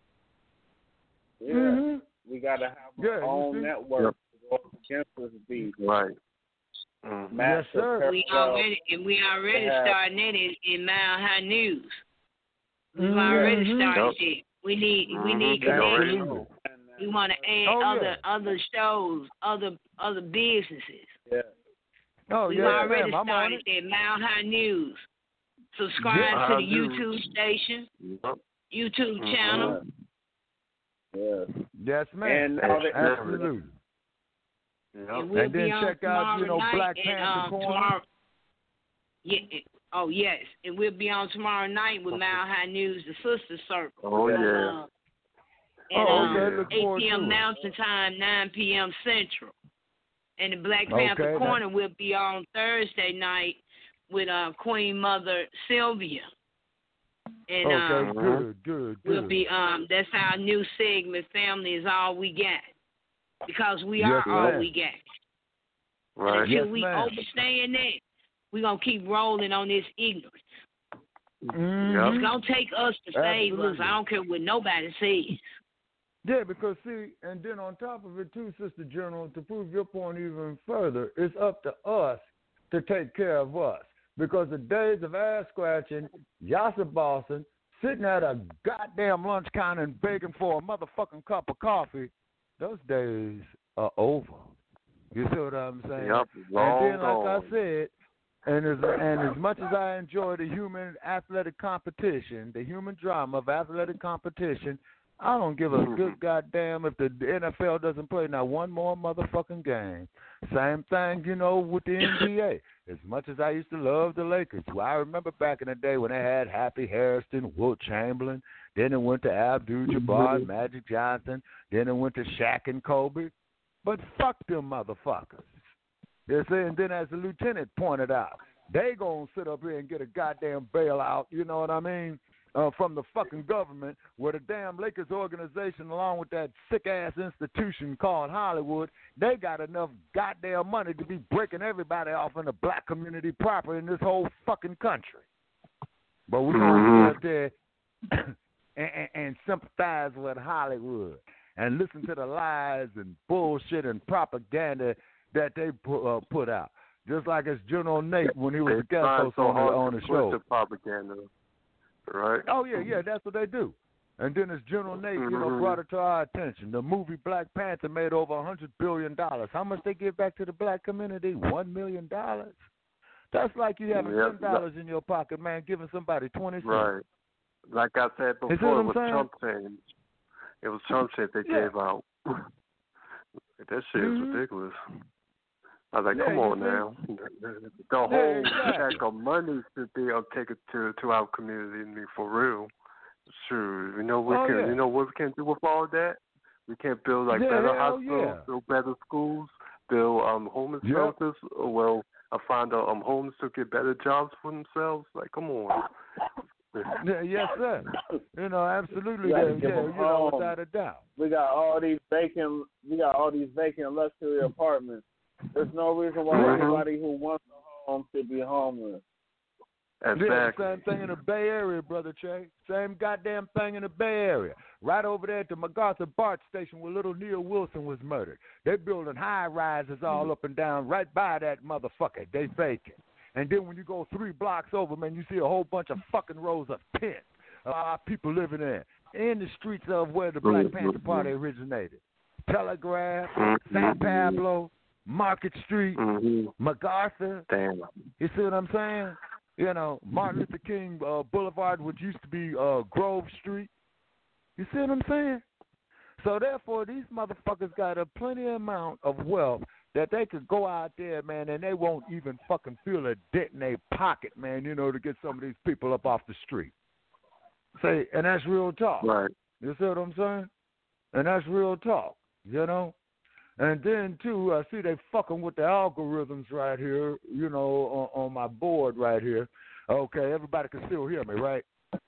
Yeah. We got to have our own network to go against this beat. Right. Yes, sir. We already starting it in Mile High News. We've already started it. We need connections. We want to add other shows, other businesses. Yeah. We've already started at Mile High News. Subscribe to the YouTube station, YouTube channel. Yeah. Yes, man. Absolutely. And then check out, Black Panther Corner. Yes. And we'll be on tomorrow night with Mile High News, the Sister Circle. Oh, yeah. At 8 p.m. Mountain Time, 9 p.m. Central. And the Black Panther Corner will be on Thursday night with Queen Mother Sylvia. And good. We'll be that's our new segment, Family is All We Got. Because we are all we got. Right. Until we understand that, we're going to keep rolling on this ignorance. It's going to take us to save us. I don't care what nobody says. Yeah, because see, and then on top of it too, Sister General, to prove your point even further, it's up to us to take care of us. Because the days of ass scratching, Yasser Boston, sitting at a goddamn lunch counter and begging for a motherfucking cup of coffee, those days are over. You see what I'm saying? Yep, and then, like I said, and as much as I enjoy the human athletic competition, the human drama of athletic competition, I don't give a good goddamn if the NFL doesn't play not one more motherfucking game. Same thing, with the NBA. As much as I used to love the Lakers, I remember back in the day when they had Happy Hairston, Wilt Chamberlain, then it went to Abdul-Jabbar, Magic Johnson, then it went to Shaq and Kobe. But fuck them motherfuckers. You see, and then as the lieutenant pointed out, they gonna sit up here and get a goddamn bailout, you know what I mean, from the fucking government, where the damn Lakers organization, along with that sick-ass institution called Hollywood, they got enough goddamn money to be breaking everybody off in the black community proper in this whole fucking country. But we're gonna sit there and sympathize with Hollywood and listen to the lies and bullshit and propaganda that they put out. Just like it's General Nate when he was a guest host on the show. The propaganda, right? Oh, yeah, that's what they do. And then as General Nate, brought it to our attention. The movie Black Panther made over $100 billion. How much they give back to the black community? $1 million. That's like you having $10 in your pocket, man, giving somebody 20 cents. Right. Like I said before, it was Trump change. It was Trump shit they gave out. That shit is ridiculous. I was like, come on now. The whole check of money should be taken to our community. I mean, for real. Sure. You know what we can do with all that? We can't build better hospitals, build better schools, build homeless shelters. Well, I find homes to get better jobs for themselves. Like, come on. Yes, sir. Absolutely. Without a doubt. We got all these vacant luxury apartments. There's no reason why anybody who wants a home should be homeless. Exactly. Yeah, same thing in the Bay Area, Brother Che. Same goddamn thing in the Bay Area. Right over there at the MacArthur BART station where little Neil Wilson was murdered. They're building high-rises all up and down right by that motherfucker. They vacant. And then when you go 3 blocks over, man, you see a whole bunch of fucking rows of tents. People living there. In the streets of where the Black Panther Party originated. Telegraph, San Pablo, Market Street, MacArthur. Damn. You see what I'm saying? Martin Luther King Boulevard, which used to be Grove Street. You see what I'm saying? So therefore, these motherfuckers got a plenty amount of wealth that they could go out there, man, and they won't even fucking feel a dent in their pocket, man, to get some of these people up off the street. Say, and that's real talk. Right. You see what I'm saying? And that's real talk, And then, too, I see they fucking with the algorithms right here, on my board right here. Okay, everybody can still hear me, right?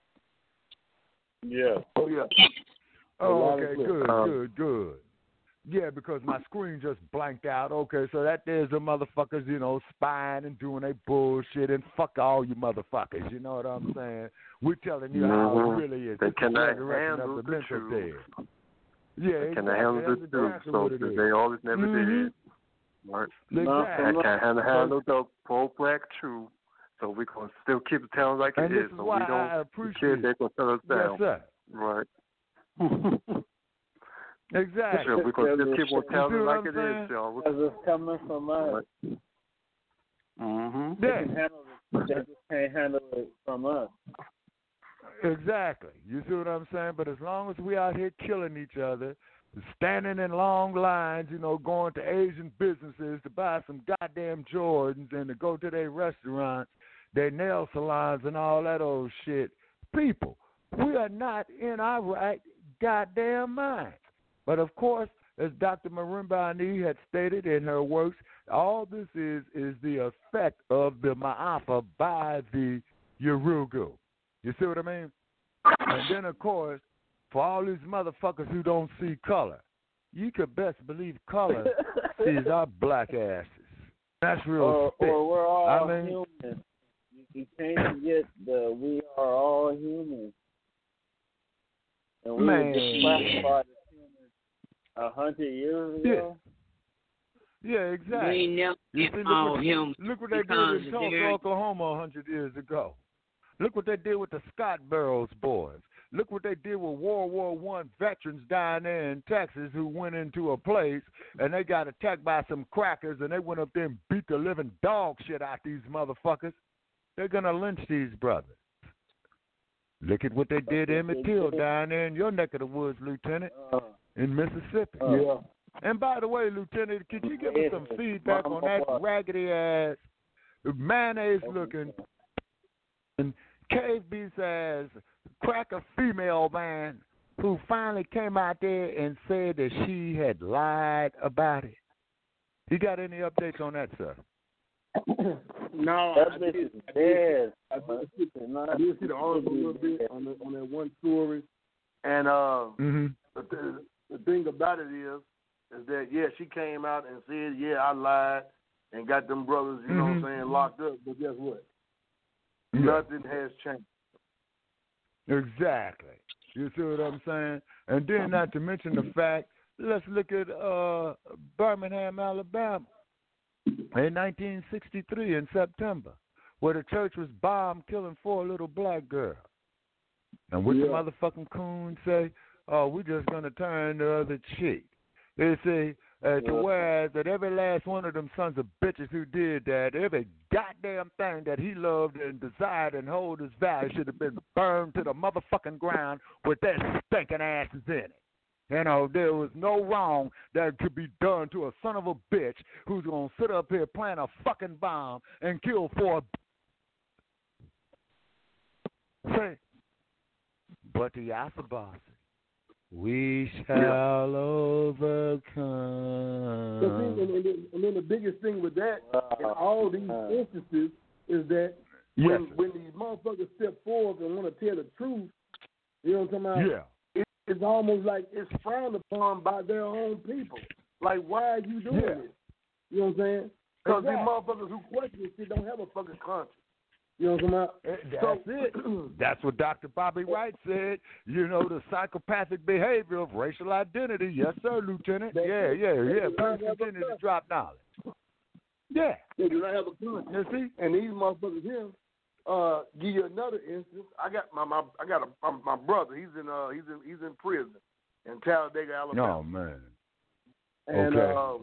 Yeah. Oh, yeah. Oh, okay, good. Yeah, because my screen just blanked out. Okay, so that there's the motherfuckers, spying and doing their bullshit, and fuck all you motherfuckers, you know what I'm saying? We're telling you how it really is. They cannot handle the truth. Yeah, they cannot handle the truth, so they always never did. Right? Exactly. They can't handle the pro-black truth, so we're going to still keep it telling like it is. So we don't care they're going to tell us down. Yes, sir. Right. Exactly. Sure, we're going to just keep on telling it like it is, y'all. Because it's coming from us. They just can't handle it from us. Exactly. You see what I'm saying? But as long as we out here killing each other, standing in long lines, going to Asian businesses to buy some goddamn Jordans and to go to their restaurants, their nail salons and all that old shit, people, we are not in our right goddamn minds. But of course, as Dr. Marimba Ani had stated in her works, all this is the effect of the Ma'afa by the Yurugu. You see what I mean? And then, of course, for all these motherfuckers who don't see color, you could best believe color is our black asses. That's real spit. Or we're all human. You can't forget that we are all human. And we were just classified as humans 100 years ago. Yeah, exactly. Look what they did in Tulsa, Oklahoma 100 years ago. Look what they did with the Scott Burroughs boys. Look what they did with World War I veterans down there in Texas who went into a place and they got attacked by some crackers and they went up there and beat the living dog shit out these motherfuckers. They're going to lynch these brothers. Look at what they did to Emmett Till down there in your neck of the woods, Lieutenant, in Mississippi. Yeah. And by the way, Lieutenant, could you give us some feedback on that raggedy-ass, mayonnaise-looking, and cave beast ass cracker female man who finally came out there and said that she had lied about it? He got any updates on that, sir? No, I did see the article a little bit on that one story, and the thing about it is that she came out and said, I lied and got them brothers, you know what I'm saying, locked up. But guess what? Nothing has changed. Exactly. You see what I'm saying? And then, not to mention the fact, let's look at Birmingham, Alabama, in 1963 in September, where the church was bombed, killing 4 little black girls. And what the motherfucking coons say? Oh, we're just going to turn the other cheek. They say, to whereas that every last one of them sons of bitches who did that, every goddamn thing that he loved and desired and hold his value should have been burned to the motherfucking ground with their stinking asses in it. You know, there was no wrong that could be done to a son of a bitch who's going to sit up here plant a fucking bomb and kill 4. Say, but the Asabasi, we shall overcome. And then the biggest thing with that, in all these instances, is that when these motherfuckers step forward and want to tell the truth, you know what I'm talking about? Yeah. It's almost like it's frowned upon by their own people. Like, why are you doing this? You know what I'm saying? Because these motherfuckers who question this shit don't have a fucking conscience. You know what I'm talking about? That's it. That's what Dr. Bobby Wright said. You know, the psychopathic behavior of racial identity. Yes, sir, Lieutenant. Yeah. Please continue to drop knowledge. Yeah. They do not have a conscience. You see? And these motherfuckers here, give you another instance. I got my brother. He's in prison in Talladega, Alabama. Oh man. And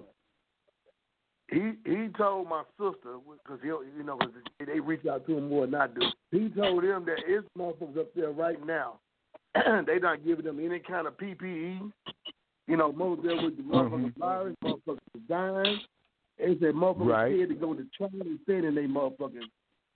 he told my sister, because they reach out to him more than I do. He told them that his motherfuckers up there right now, they not giving them any kind of PPE. You know, most of them with the motherfucking virus, motherfuckers dying. They said motherfuckers scared to go to China and stay in their motherfucking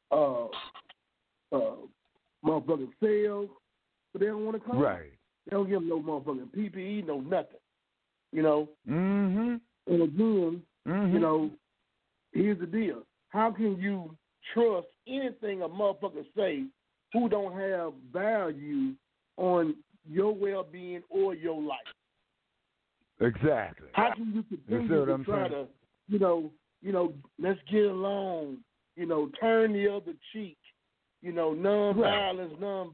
cells, but they don't want to come. Right. They don't give them no motherfucking PPE, no nothing. You know. Mm-hmm. And again, you know, here's the deal: how can you trust anything a motherfucker say who don't have value on your well-being or your life? Exactly. How can you continue to try to, you know, let's get along, you know, turn the other cheek, you know, non-violence.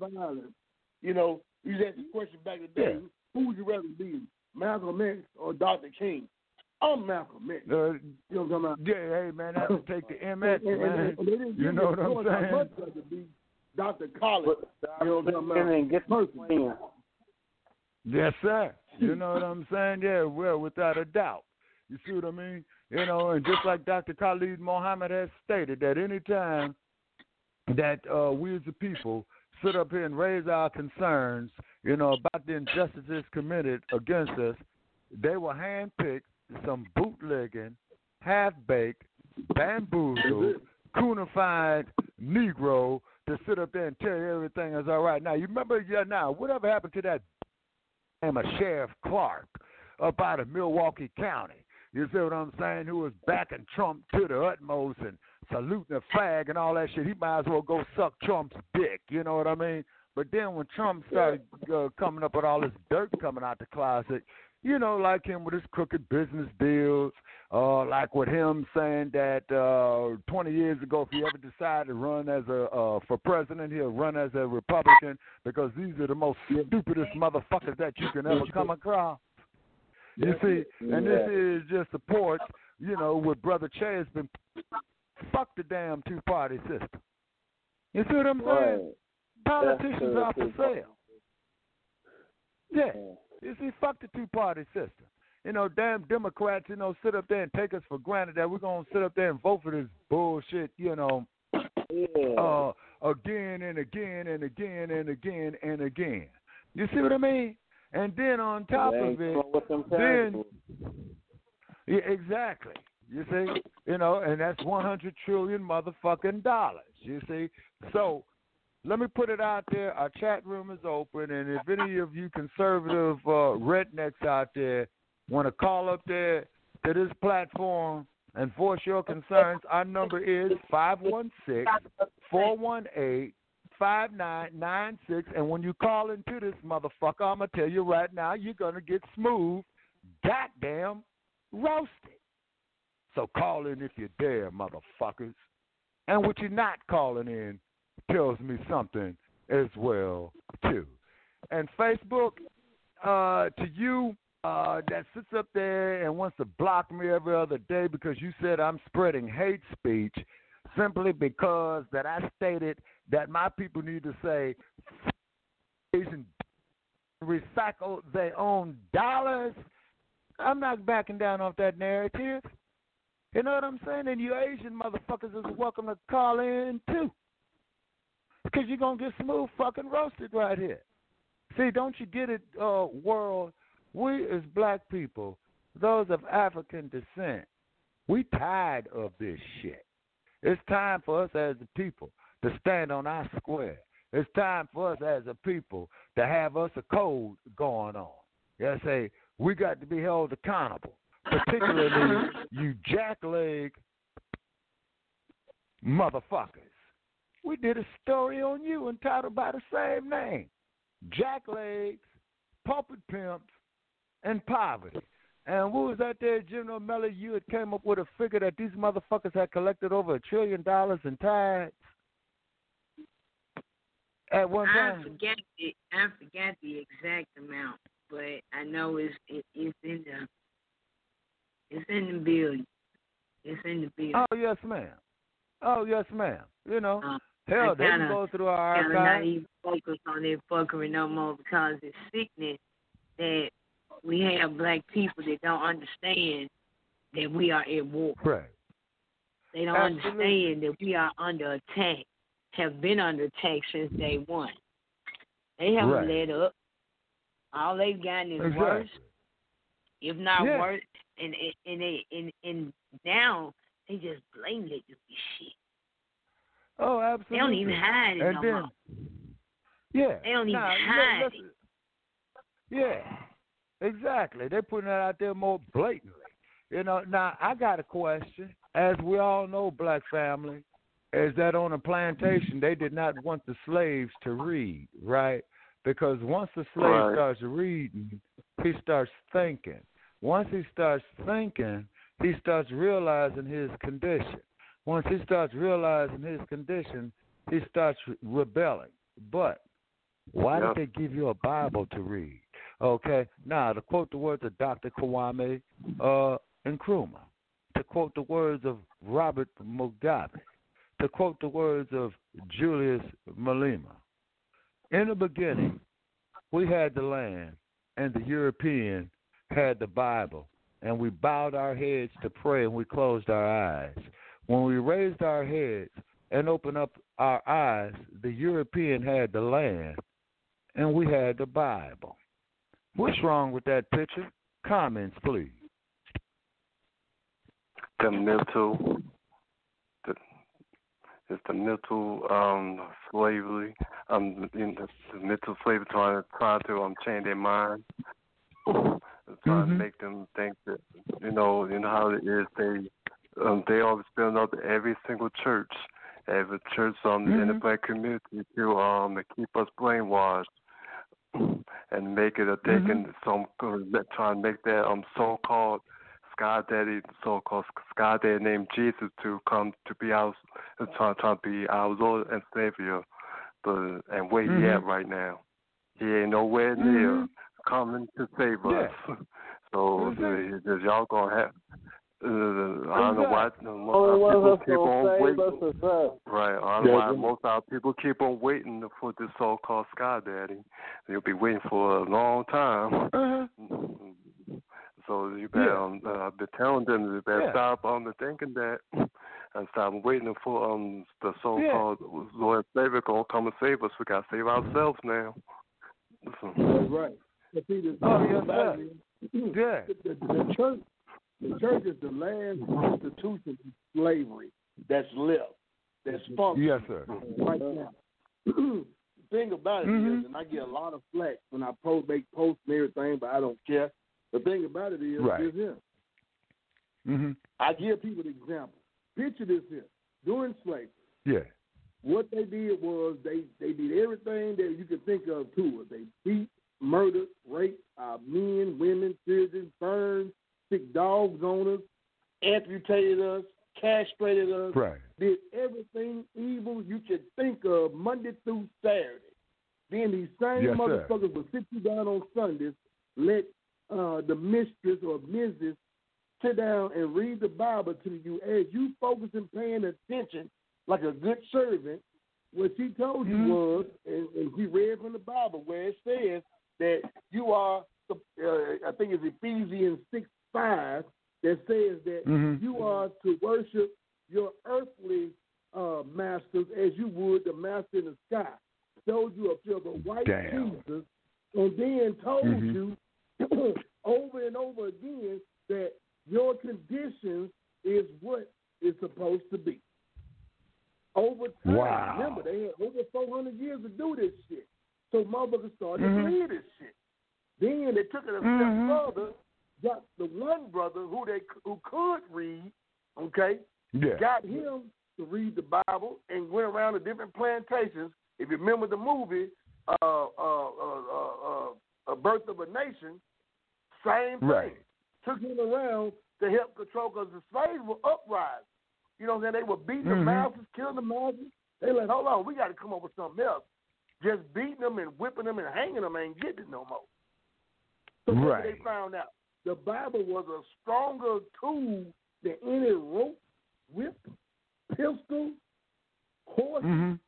You know, you asked the question back in the day, who would you rather be, Malcolm X or Dr. King? I'm Malcolm X. You know what I'm talking about? Yeah, hey, man, I have to take the MX, man. And you know what I'm saying? I'd much rather be Dr. Collins. You know what I'm talking about? Yes, sir. You know what I'm saying? Yeah, well, without a doubt. You see what I mean? You know, and just like Dr. Khalid Muhammad has stated, that any time that we as a people sit up here and raise our concerns, you know, about the injustices committed against us, they will handpick some bootlegging, half-baked, bamboozled, coonified Negro to sit up there and tell you everything is all right. Now, you remember, whatever happened to that Sheriff Clark up out of Milwaukee County? You see what I'm saying? Who was backing Trump to the utmost and saluting the flag and all that shit. He might as well go suck Trump's dick. You know what I mean? But then when Trump started coming up with all this dirt coming out the closet, you know, like him with his crooked business deals, like with him saying that 20 years ago, if he ever decided to run as for president, he'll run as a Republican because these are the most stupidest motherfuckers that you can ever come across. You see, and this is just supports, you know, what Brother Che has been, fuck the damn two-party system. You see what I'm saying? Politicians are for sale. Yeah. You see, fuck the two-party system. You know, damn Democrats, you know, sit up there and take us for granted that we're going to sit up there and vote for this bullshit, you know, again and again and again and again and again. You see what I mean? And then on top of it, exactly. You see, you know, and that's $100 trillion motherfucking dollars. You see, so let me put it out there. Our chat room is open, and if any of you conservative rednecks out there want to call up there to this platform and voice your concerns, our number is 516-418-5996. And when you call into this motherfucker, I'm going to tell you right now, you're going to get smooth, goddamn roasted. So call in if you dare, motherfuckers. And what you're not calling in tells me something as well, too. And Facebook, to you that sits up there and wants to block me every other day because you said I'm spreading hate speech simply because that I stated that my people need to say and recycle their own dollars, I'm not backing down off that narrative. You know what I'm saying? And you Asian motherfuckers is welcome to call in, too. Because you're going to get smooth fucking roasted right here. See, don't you get it, world? We as black people, those of African descent, we tired of this shit. It's time for us as a people to stand on our square. It's time for us as a people to have us a code going on. Yeah, say, we got to be held accountable, particularly you jackleg motherfuckers. We did a story on you entitled by the same name, Jacklegs, Pulpit Pimps, and Poverty. And what was that there, General Mellor? You had came up with a figure that these motherfuckers had collected over $1 trillion in tithes at one time. I forgot the exact amount, but I know it's in the billion. It's in the billion. Oh yes, ma'am. You know, hell, they can go through our archives. Not even focus on their fuckery no more because it's sickness that we have black people that don't understand that we are at war. Right. They don't understand that we are under attack, have been under attack since day one. They haven't let up. All they've gotten is worse, if not worse. And now they just blatantly do this shit. Oh, absolutely. They don't even hide it no more. Yeah. They don't even hide it. Yeah. Exactly. They're putting that out there more blatantly. You know, now I got a question. As we all know, black family, is that on a plantation they did not want the slaves to read, right? Because once the slave starts reading, he starts thinking. Once he starts thinking, he starts realizing his condition. Once he starts realizing his condition, he starts rebelling. But why did they give you a Bible to read? Okay, now to quote the words of Dr. Kwame Nkrumah, to quote the words of Robert Mugabe, to quote the words of Julius Malema, in the beginning, we had the land, and the European had the Bible, and we bowed our heads to pray, and we closed our eyes. When we raised our heads and opened up our eyes, the European had the land, and we had the Bible. What's wrong with that picture? Comments, please. The mental slavery. The mental slavery trying to change their mind, trying to make them think that you know how it is. They always build up every single church in the black community to keep us brainwashed and make it a taking trying to make that so-called Sky Daddy named Jesus to come to be our trying to be our Lord and Savior, and where he at right now? He ain't nowhere near coming to save us. So y'all gonna have. I don't know why most of our people keep on waiting. Right. I don't know why most of our people keep on waiting for this so-called Sky Daddy. They'll be waiting for a long time. So you better, I've been telling them they better stop thinking that and stop waiting for the so-called Lord and Savior gonna come and save us. We gotta save ourselves now. That's right. The church is the last institution of slavery that's left, that's functioning. Yes, sir. Right now. The thing about it is, and I get a lot of flack when I make posts and everything, but I don't care. The thing about it is, Mm-hmm. I give people the example. Picture this here. During slavery, what they did was they did everything that you could think of to us. They beat, murdered, raped men, women, children, burned, stick dogs on us, amputated us, castrated us, did everything evil you could think of Monday through Saturday. Then these same motherfuckers would sit you down on Sundays, let the mistress or Mrs. sit down and read the Bible to you as you focus and paying attention like a good servant. What she told you was, and she read from the Bible where it says that you are, I think it's Ephesians 6:5, that says that you are to worship your earthly masters as you would the master in the sky. Showed you a picture of a white Jesus, and then told you over and over again that your conditions is what it's supposed to be. Over time, remember, they had over 400 years to do this shit. So motherfuckers started to read this shit. Then they took it a step further, got the one brother who could read, got him to read the Bible and went around to different plantations. If you remember the movie, A Birth of a Nation, same thing. Took him around to help control, because the slaves were uprising. You know what I'm saying? They were beating the masters, killing the masters. They like, hold on, we got to come up with something else. Just beating them and whipping them and hanging them ain't getting it no more. So they found out the Bible was a stronger tool than any rope, whip, pistol, horse,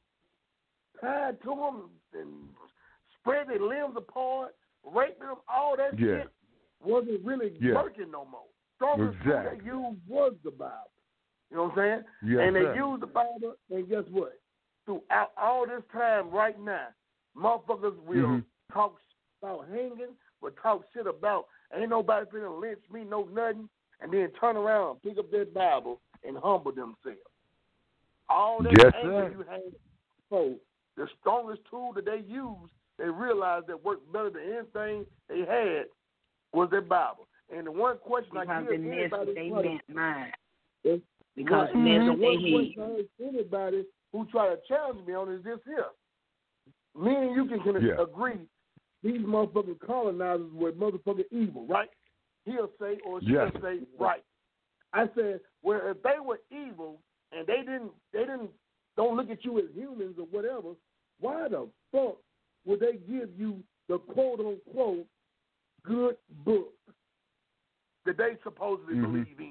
tied to them and spread their limbs apart, raping them, all that shit wasn't really working no more. Strongest tool they used was the Bible. You know what I'm saying? And they used the Bible, and guess what? Throughout all this time right now, motherfuckers will talk about hanging, will talk shit about ain't nobody finna lynch me, no nothing, and then turn around and pick up their Bible and humble themselves. All that anger you had before, the strongest tool that they used, they realized that worked better than anything they had was their Bible. And the one question I give anybody because anybody who try to challenge me on is this here. Me and you can agree these motherfucking colonizers were motherfucking evil, right? He'll say or she'll say right. I said, well, if they were evil and they don't look at you as humans or whatever, why the fuck would they give you the quote unquote good book that they supposedly believe in?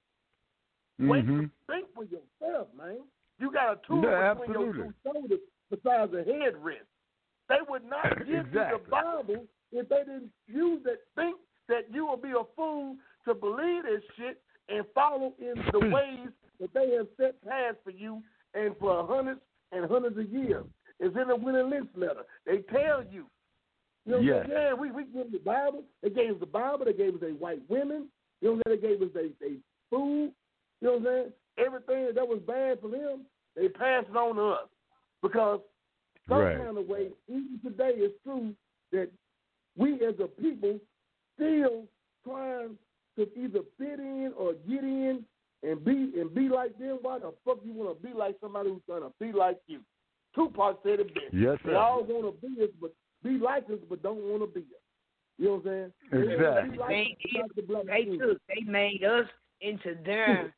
Wait, think for yourself, man. You got a tool between your two shoulders besides a headrest. They would not give you the Bible if they didn't use it. Think that you will be a fool to believe this shit and follow in the ways that they have set past for you and for hundreds and hundreds of years. It's in the Willie Lynch letter. They tell you. You know what I'm saying? We give them the Bible. They gave us the Bible. They gave us their white women. You know what I'm saying? They gave us their food. You know what I'm saying? Everything that was bad for them, they passed it on to us. Because some kind of way, even today, it's true that we as a people still trying to either fit in or get in and be like them. Why the fuck you want to be like somebody who's trying to be like you? Tupac said it best. Yes, sir. They all want to be us, but be like us, but don't want to be us. You know what I'm saying? Exactly. They made us into their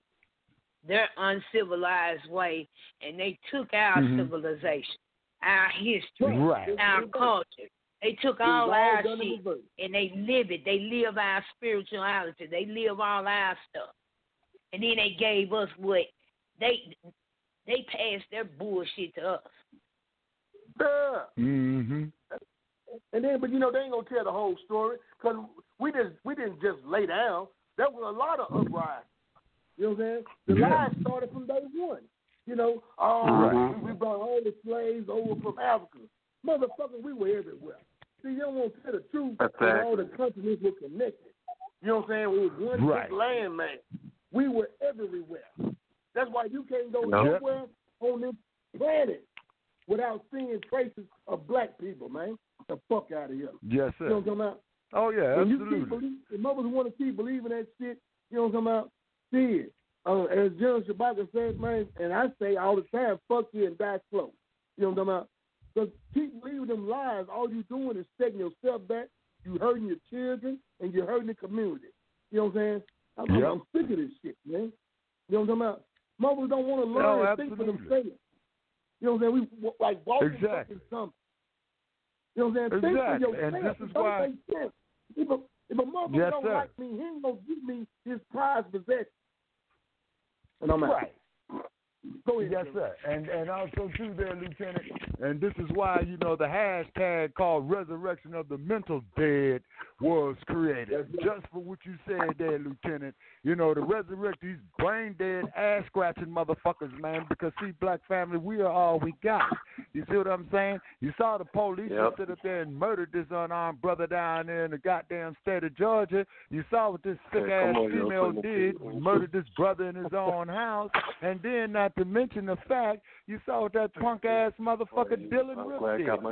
uncivilized way, and they took our civilization, our history, our culture. They took all our shit, and they live it. They live our spirituality. They live all our stuff. And then they gave us what they passed their bullshit to us. And then, but you know, they ain't gonna tell the whole story because we didn't just lay down. There was a lot of uprising. You know what I'm saying? The lie started from day one. You know, we brought all the slaves over from Africa. Motherfucker, we were everywhere. See, you don't want to tell the truth. All the countries were connected. You know what I'm saying? We was one big land man. We were everywhere. That's why you can't go nowhere on this planet without seeing traces of black people, man. Get the fuck out of here. Yes, sir. You know what I'm talking about? Oh, yeah, when absolutely. The mothers want to keep believing that shit, you know what I'm talking about? See, as General Shabaka said, man, and I say all the time, fuck you and die slow. You know what I'm talking about? Because keep believing them lies, all you doing is setting yourself back, you hurting your children, and you're hurting the community. You know what I'm saying? I'm sick of this shit, man. You know what I'm talking about? Mothers don't want to learn and think for themselves. You know what I'm saying? We like walking fucking something. You know what I'm saying? Think for yourself. And this is why. If a mother don't like me, he ain't gonna give me his prized possession. And I'm out. Right. Go ahead. Yes, sir. And also, too, there, Lieutenant, and this is why, you know, the hashtag called Resurrection of the Mental Dead was created. Just for what you said there, Lieutenant. You know, to resurrect these brain-dead, ass-scratching motherfuckers, man, because, see, black family, we are all we got. You see what I'm saying? You saw the police sit up there and murdered this unarmed brother down there in the goddamn state of Georgia. You saw what this sick-ass female did, murdered this brother in his own house, and then, not to mention the fact, you saw what that punk-ass motherfucker Dylan Roof did.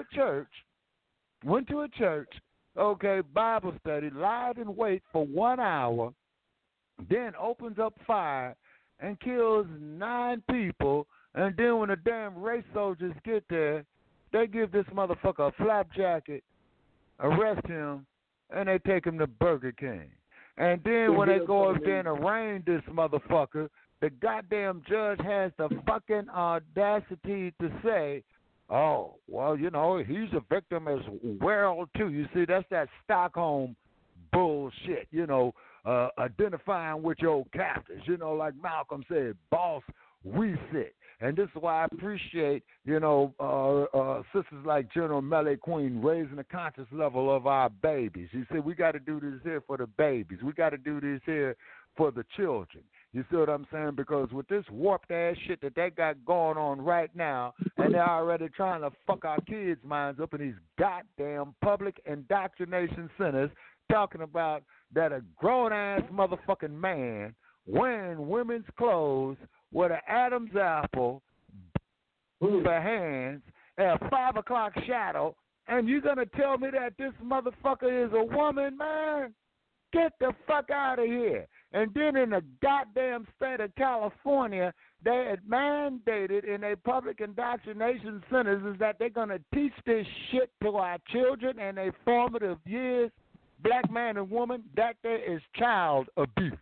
Went to a church, okay, Bible study, lied in wait for 1 hour, then opens up fire and kills 9 people, and then when the damn race soldiers get there, they give this motherfucker a flap jacket, arrest him, and they take him to Burger King. And then when they go up there and arraign this motherfucker, the goddamn judge has the fucking audacity to say, oh, well, you know, he's a victim as well, too. You see, that's that Stockholm bullshit, you know, identifying with your captors. You know, like Malcolm said, boss, we sit. And this is why I appreciate, you know, sisters like General Melly Queen raising the conscious level of our babies. You see, we got to do this here for the babies. We got to do this here for the children. You see what I'm saying? Because with this warped ass shit that they got going on right now, and they're already trying to fuck our kids' minds up in these goddamn public indoctrination centers, talking about that a grown-ass motherfucking man wearing women's clothes with an Adam's apple for hands and a 5 o'clock shadow, and you're going to tell me that this motherfucker is a woman, man? Get the fuck out of here. And then in the goddamn state of California, they had mandated in their public indoctrination centers is that they're going to teach this shit to our children in their formative years, black man and woman, that there is child abuse.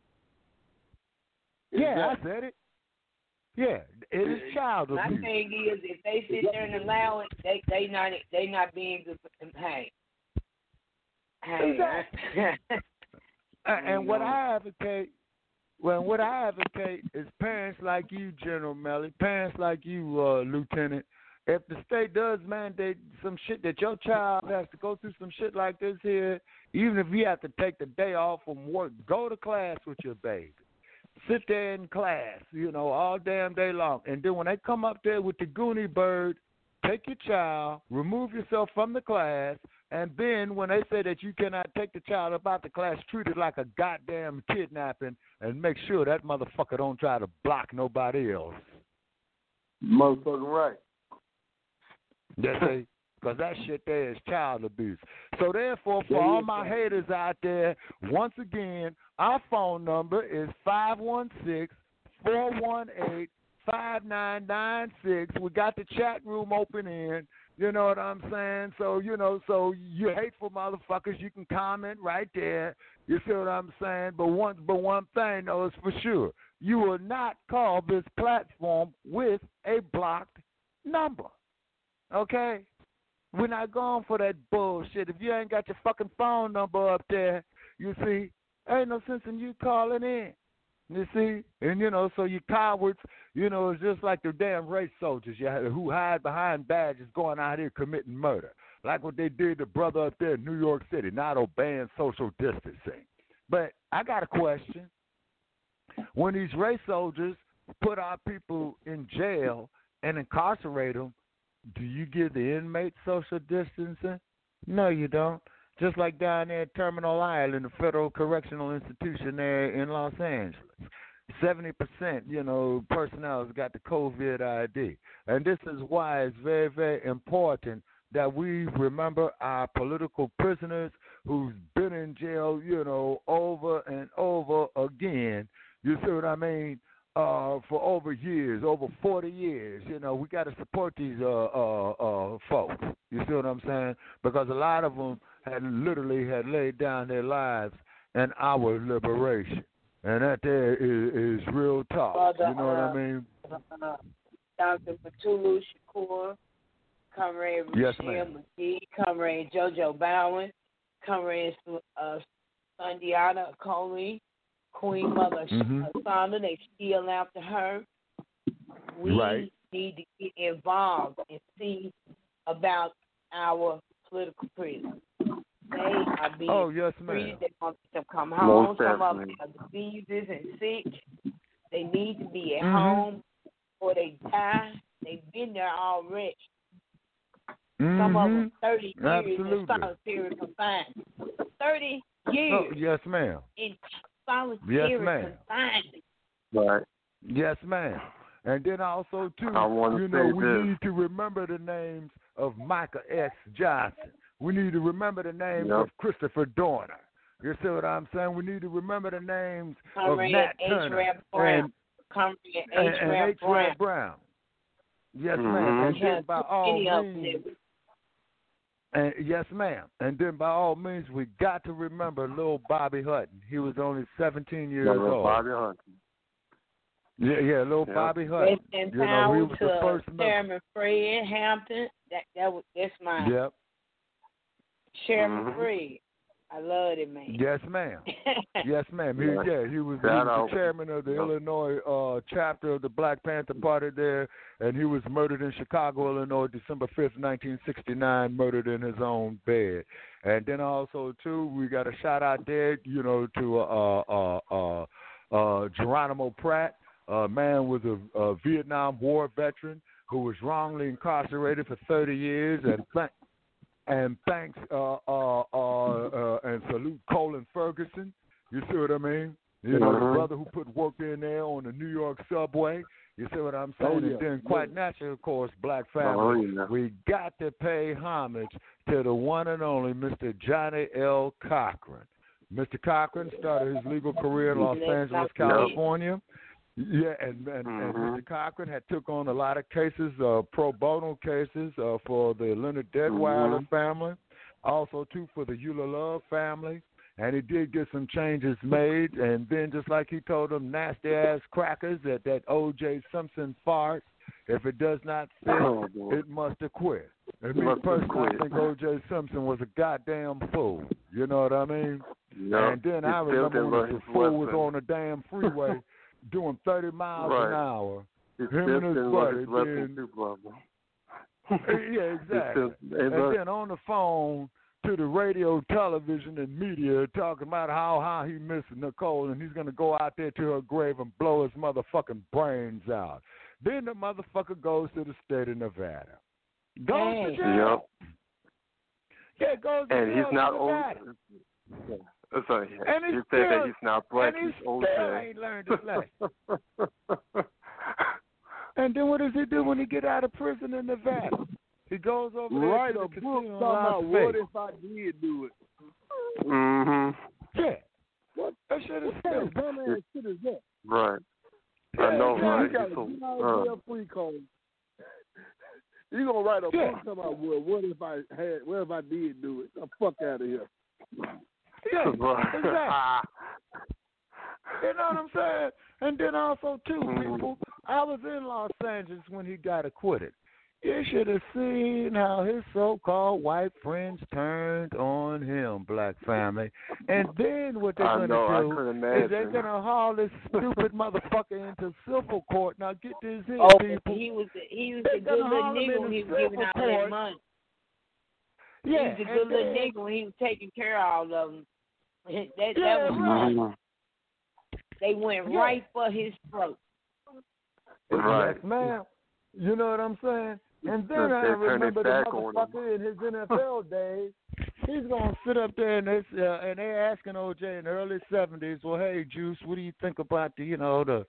Yeah, I said it. Yeah, it is child abuse. My thing is, if they sit there and allow it, they not being good. Hey. Exactly. And what I advocate is parents like you, General Melly, parents like you, Lieutenant. If the state does mandate some shit that your child has to go through some shit like this here, even if you have to take the day off from work, go to class with your baby. Sit there in class, you know, all damn day long. And then when they come up there with the Goonie bird, take your child, remove yourself from the class, and then when they say that you cannot take the child up out the class, treat it like a goddamn kidnapping and make sure that motherfucker don't try to block nobody else. Motherfucking right. Because that shit there is child abuse. So therefore, for all my haters out there, once again, our phone number is 516-418-5996. We got the chat room open in. You know what I'm saying? So, you know, so you hateful motherfuckers, you can comment right there. You see what I'm saying? But one thing, though, is for sure. You will not call this platform with a blocked number. Okay? We're not going for that bullshit. If you ain't got your fucking phone number up there, you see, ain't no sense in you calling in. You see? And, you know, so you cowards, you know, it's just like the damn race soldiers who hide behind badges going out here committing murder. Like what they did to brother up there in New York City, not obeying social distancing. But I got a question. When these race soldiers put our people in jail and incarcerate them, do you give the inmates social distancing? No, you don't. Just like down there at Terminal Island, the Federal Correctional Institution there in Los Angeles. 70%, you know, personnel has got the COVID ID. And this is why it's very, very important that we remember our political prisoners who's been in jail, over and over again. You see what I mean? For over years, over 40 years. We got to support these folks. You see what I'm saying? Because a lot of them had laid down their lives in our liberation. And that there is real talk. You know what I mean? Dr. Petulu Shakur, Comrade Rochelle McGee, Comrade JoJo Bowen, Comrade Sundiata Coley, Queen Mother Sandra, they still after her. We need to get involved and see about our political prisoners. They are being treated. They want them to come home. Some of them have diseases and sick. They need to be at home before they die. They've been there already. Some of them 30 years in solitary confinement. 30 years. Oh, yes, ma'am. In solitary confinement. Right. Yes, ma'am. And then also, too, we need to remember the names of Micah X. Johnson. We need to remember the names of Christopher Dorner. You see what I'm saying? We need to remember the names of Nat Turner and H. Rap Brown. Yes, ma'am. And then by all means, yes, ma'am. And then by all means, we got to remember little Bobby Hutton. He was only 17 years old. Bobby Hutton. Yeah, little Bobby Hutton. And power he was the first Chairman Fred Hampton. That's mine. Yep. Chairman Fred. I love it, man. Yes, ma'am. Yes, ma'am. He was the chairman of the Illinois chapter of the Black Panther Party there, and he was murdered in Chicago, Illinois, December 5th, 1969, murdered in his own bed. And then also, too, we got a shout-out there, to Geronimo Pratt. Man was a Vietnam War veteran who was wrongly incarcerated for 30 years, and thanks and salute Colin Ferguson. You see what I mean? The brother who put work in there on the New York subway. You see what I'm saying? And then quite naturally, of course, Black family, we got to pay homage to the one and only Mr. Johnny L. Cochran. Mr. Cochran started his legal career in Los Angeles, California. Yeah, and Mr. Cochran had took on a lot of cases, pro bono cases for the Leonard Deadweiler family, also, too, for the Eula Love family. And he did get some changes made. And then just like he told them nasty-ass crackers that O.J. Simpson fart, if it does not fit, it must acquit. And me personally, I think O.J. Simpson was a goddamn fool. You know what I mean? Yep. And then I remember when the fool was on the damn freeway doing 30 miles an hour. Him and his buddy. Yeah, exactly. And then on the phone to the radio, television, and media talking about how he missed Nicole and he's going to go out there to her grave and blow his motherfucking brains out. Then the motherfucker goes to the state of Nevada. Goes to jail. Yep. Yeah, goes to jail. And he's not old. Sorry, and you said that he's not black. And he's old. Ain't learned his lesson. And then what does he do when he get out of prison in Nevada? He goes over there write to a the book casino talking about in Las what Vegas. if I did do it. Yeah. What shit is kind of dumbass shit is that? Right. Yeah, I know, right? You got a get free code. You gonna write a book talking about what if I did do it? The fuck out of here. Yeah, exactly. You know what I'm saying? And then also, too, people, I was in Los Angeles when he got acquitted. You should have seen how his so-called white friends turned on him, Black family. And then what they're going to do is they're going to haul this stupid motherfucker into civil court. Now, get this in, people. He was a good little nigga when he was giving out that money. Yeah, he was a good little nigga when he was taking care of all of them. That was right. They went right for his throat. Right. Yes, ma'am. You know what I'm saying? And then I remember the motherfucker in his NFL days. He's gonna sit up there and they're asking OJ in the early '70s, well, hey Juice, what do you think about the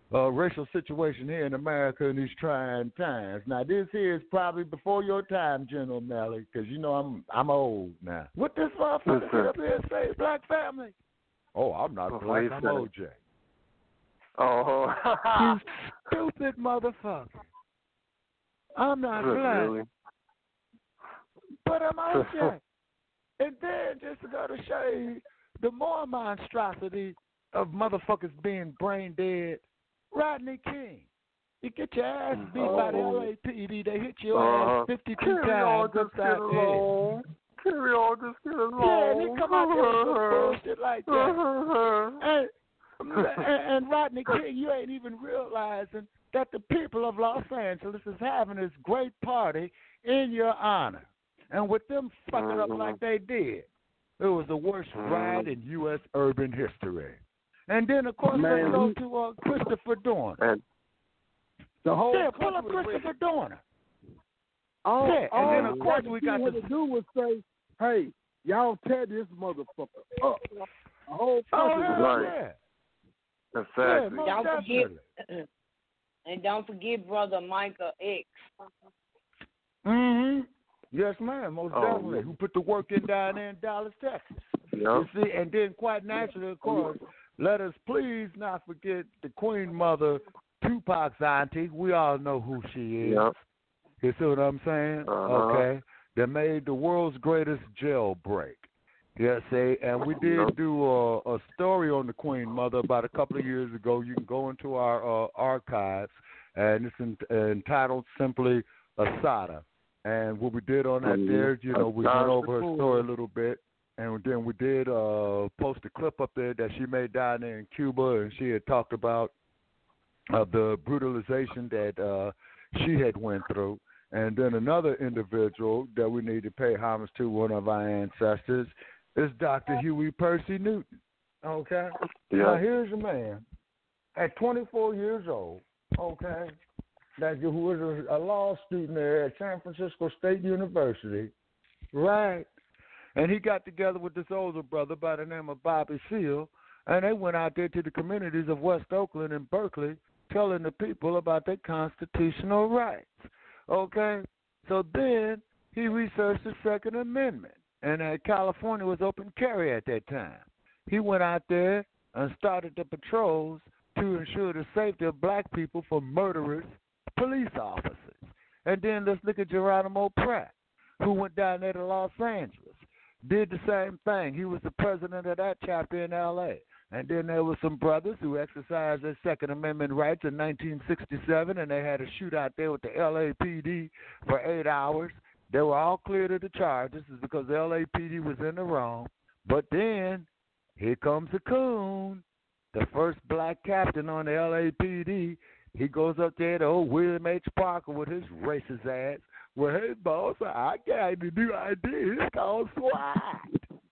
racial situation here in America in these trying times. Now, this here is probably before your time, General Malley, because you know I'm old now. What this motherfucker sit up here and say, black family? Oh, I'm not black, I'm OJ. Oh, you stupid motherfucker. I'm not black, really? but I'm OJ. And then, just to go to show you the more monstrosity of motherfuckers being brain dead, Rodney King. You get your ass beat by the LAPD. They hit your ass 52 times upside the head. Carry on, just get along. Yeah, and they come out there with some bullshit like that. And Rodney King, you ain't even realizing that the people of Los Angeles is having this great party in your honor. And with them fucking up like they did, it was the worst ride in U.S. urban history. And then, of course, let's go to Christopher Dorner. The whole pull up Christopher Dorner. And then, of course, we got to do was say, hey, y'all tear this motherfucker up. The whole right. Exactly. Don't forget Brother Michael X. Mm-hmm. Yes, ma'am, most definitely. Who put the work in down there in Dallas, Texas. Yep. You see, and then quite naturally, of course, let us please not forget the Queen Mother, Tupac's auntie. We all know who she is. Yep. You see what I'm saying? Okay. That made the world's greatest jailbreak. Yes, and we did do a story on the Queen Mother about a couple of years ago. You can go into our archives, and it's entitled simply Assata. And what we did on that there, you know, we went over her story a little bit, and then we did post a clip up there that she made down there in Cuba, and she had talked about the brutalization that she had went through. And then another individual that we need to pay homage to, one of our ancestors, is Dr. Huey Percy Newton. Okay? Yeah. Now, here's a man at 24 years old, okay, who was a law student there at San Francisco State University, right? And he got together with this older brother by the name of Bobby Seale, and they went out there to the communities of West Oakland and Berkeley telling the people about their constitutional rights, okay? So then he researched the Second Amendment, and California was open carry at that time. He went out there and started the patrols to ensure the safety of black people from murderous police officers. And then let's look at Geronimo Pratt, who went down there to Los Angeles, did the same thing. He was the president of that chapter in L.A. And then there were some brothers who exercised their Second Amendment rights in 1967, and they had a shootout there with the LAPD for 8 hours. They were all cleared of the charges. It's because the LAPD was in the wrong. But then here comes a coon, the first black captain on the LAPD. He goes up there to old William H. Parker with his racist ass. Well, hey, boss, I got a new idea. It's called SWAT.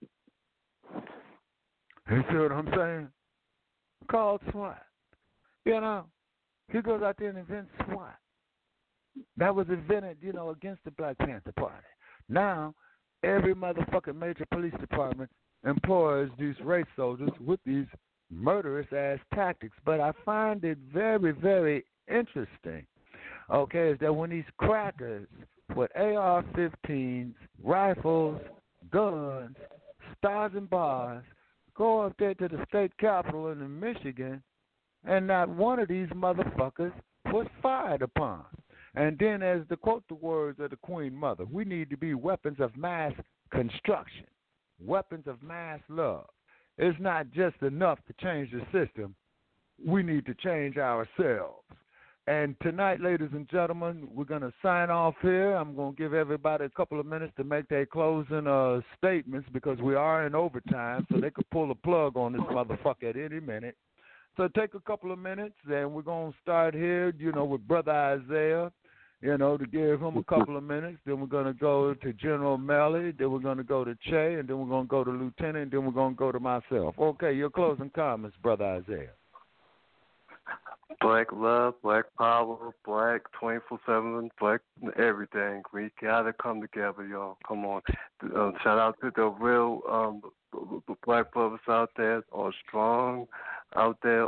You see what I'm saying? Called SWAT. You know, he goes out there and invents SWAT. That was invented, you know, against the Black Panther Party. Now, every motherfucking major police department employs these race soldiers with these murderous-ass tactics. But I find it very, very interesting, okay, is that when these crackers with AR-15s, rifles, guns, stars and bars, go up there to the state capitol in Michigan, and not one of these motherfuckers was fired upon. And then, as to quote the words of the Queen Mother, we need to be weapons of mass construction, weapons of mass love. It's not just enough to change the system. We need to change ourselves. And tonight, ladies and gentlemen, we're going to sign off here. I'm going to give everybody a couple of minutes to make their closing statements because we are in overtime, so they could pull the plug on this motherfucker at any minute. So take a couple of minutes, and we're going to start here, you know, with Brother Isaiah, you know, to give him a couple of minutes. Then we're going to go to General Melly. Then we're going to go to Che, and then we're going to go to Lieutenant, and then we're going to go to myself. Okay, your closing comments, Brother Isaiah. Black love, black power, black 24/7, black everything. We gotta come together, y'all. Come on. Shout out to the real black brothers out there, are strong, out there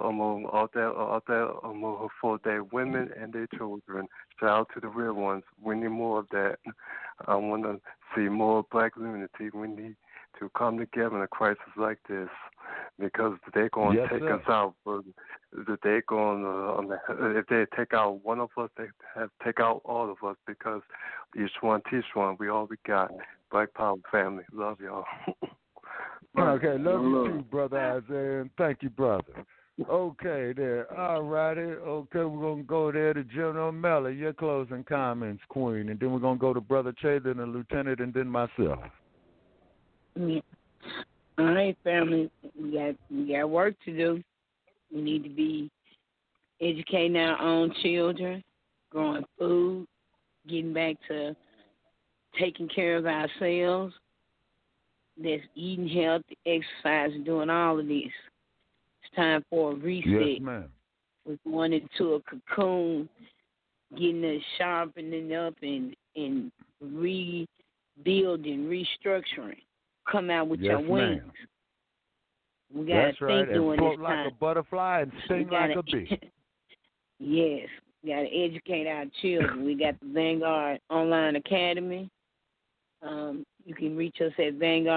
for their women and their children. Shout out to the real ones. We need more of that. I want to see more black unity. We need to come together in a crisis like this, because they're going to take us out. They're going if they take out one of us, they have to take out all of us, because each one teach one. We all we got. Black Power family. Love y'all. Okay, love you too, Brother Isaiah, and thank you, brother. Okay, there. All righty. Okay, we're going to go there to General Melly. Your closing comments, Queen. And then we're going to go to Brother Che, then the Lieutenant, and then myself. Yeah. All right, family. We got work to do. We need to be educating our own children, growing food, getting back to taking care of ourselves. That's eating healthy, exercise, and doing all of this. It's time for a reset. Yes, ma'am. We're going into a cocoon, getting it sharpening up and rebuilding, restructuring. Come out with your wings. Ma'am. We got to think right. during and this float time. like a butterfly and sting like a bee. Yes. We got to educate our children. We got the Vanguard Online Academy. You can reach us at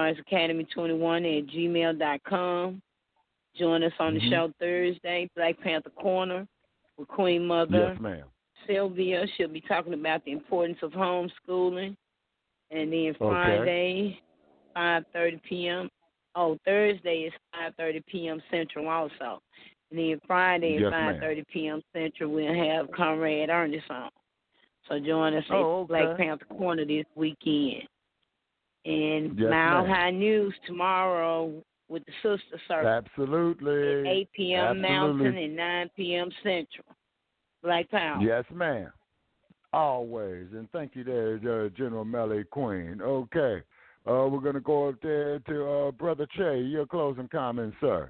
VanguardsAcademy21@gmail.com. Join us on the show Thursday, Black Panther Corner, with Queen Mother. Yes, ma'am. Sylvia. She'll be talking about the importance of homeschooling. And then Friday, 5:30 p.m. Oh, Thursday is 5:30 p.m. Central also. And then Friday at 5:30 p.m. Central, we'll have Conrad Ernest on. So join us at Black Panther Corner this weekend. And Mile High News tomorrow with the Sister Circle. Absolutely. At 8 p.m. Mountain and 9 p.m. Central. Black Power. Yes, ma'am. Always. And thank you there, General Melly Queen. Okay. We're going to go up there to Brother Che. Your closing comments, sir.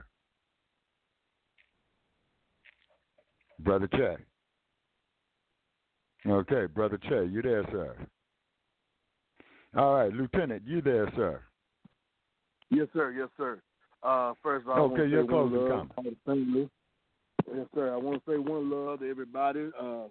Brother Che. Okay, Brother Che, you there, sir? All right, Lieutenant, you there, sir? Yes, sir. Yes, sir. First of all, okay, your closing comments. Yes, sir. I want to say one love to everybody.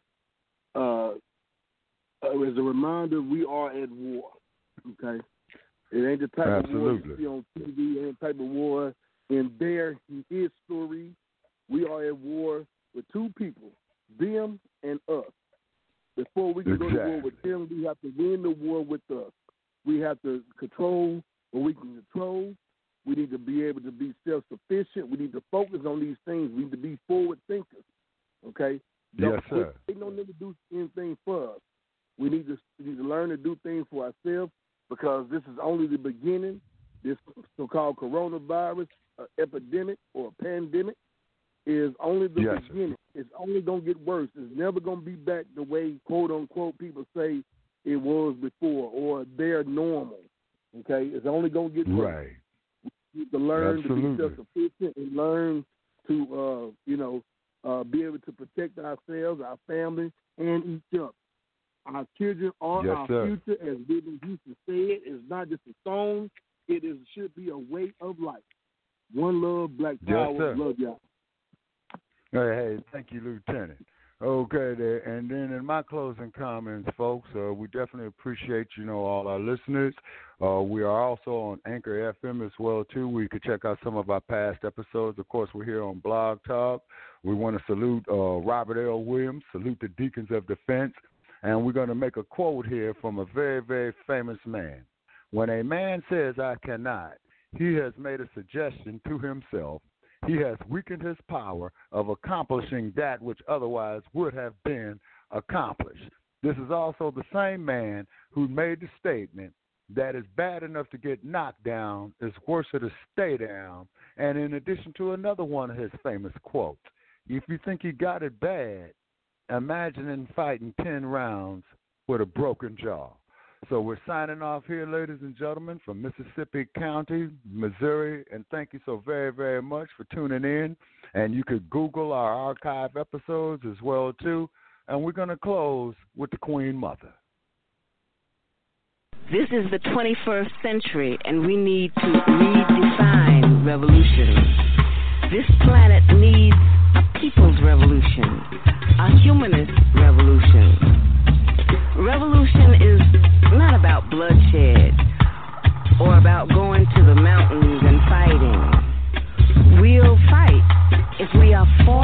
As a reminder, we are at war. Okay, it ain't the type of war you see on TV. It ain't the type of war in their history. We are at war with two people, them and us. Before we can go to war with them, we have to win the war with us. We have to control what we can control. We need to be able to be self-sufficient. We need to focus on these things. We need to be forward thinkers. Okay? Yes, sir. They don't need to do anything for us. We need to learn to do things for ourselves, because this is only the beginning. This so-called coronavirus epidemic or pandemic is only the beginning. It's only going to get worse. It's never going to be back the way, quote-unquote, people say it was before, or they're normal. Okay? It's only going to get worse. Right. We need to learn to be self-sufficient and learn to, be able to protect ourselves, our family, and each other. Our children are our future, as Whitney Houston said. It's not just a song. It should be a way of life. One love, Black Power. Love y'all. Hey, thank you, Lieutenant. Okay, there. And then in my closing comments, folks, we definitely appreciate, all our listeners. We are also on Anchor FM as well, too, where you can check out some of our past episodes. Of course, we're here on Blog Talk. We want to salute Robert L. Williams, salute the Deacons of Defense. And we're going to make a quote here from a very, very famous man. When a man says, I cannot, he has made a suggestion to himself. He has weakened his power of accomplishing that which otherwise would have been accomplished. This is also the same man who made the statement that it's bad enough to get knocked down, it's worse to stay down. And in addition to another one of his famous quotes, if you think you got it bad, imagine fighting 10 rounds with a broken jaw. So we're signing off here, ladies and gentlemen, from Mississippi County, Missouri, and thank you so very, very much for tuning in. And you could Google our archive episodes as well, too. And we're going to close with the Queen Mother. This is the 21st century, and we need to redefine revolution. This planet needs a people's revolution, a humanist revolution. Revolution is not about bloodshed or about going to the mountains and fighting. We'll fight if we are for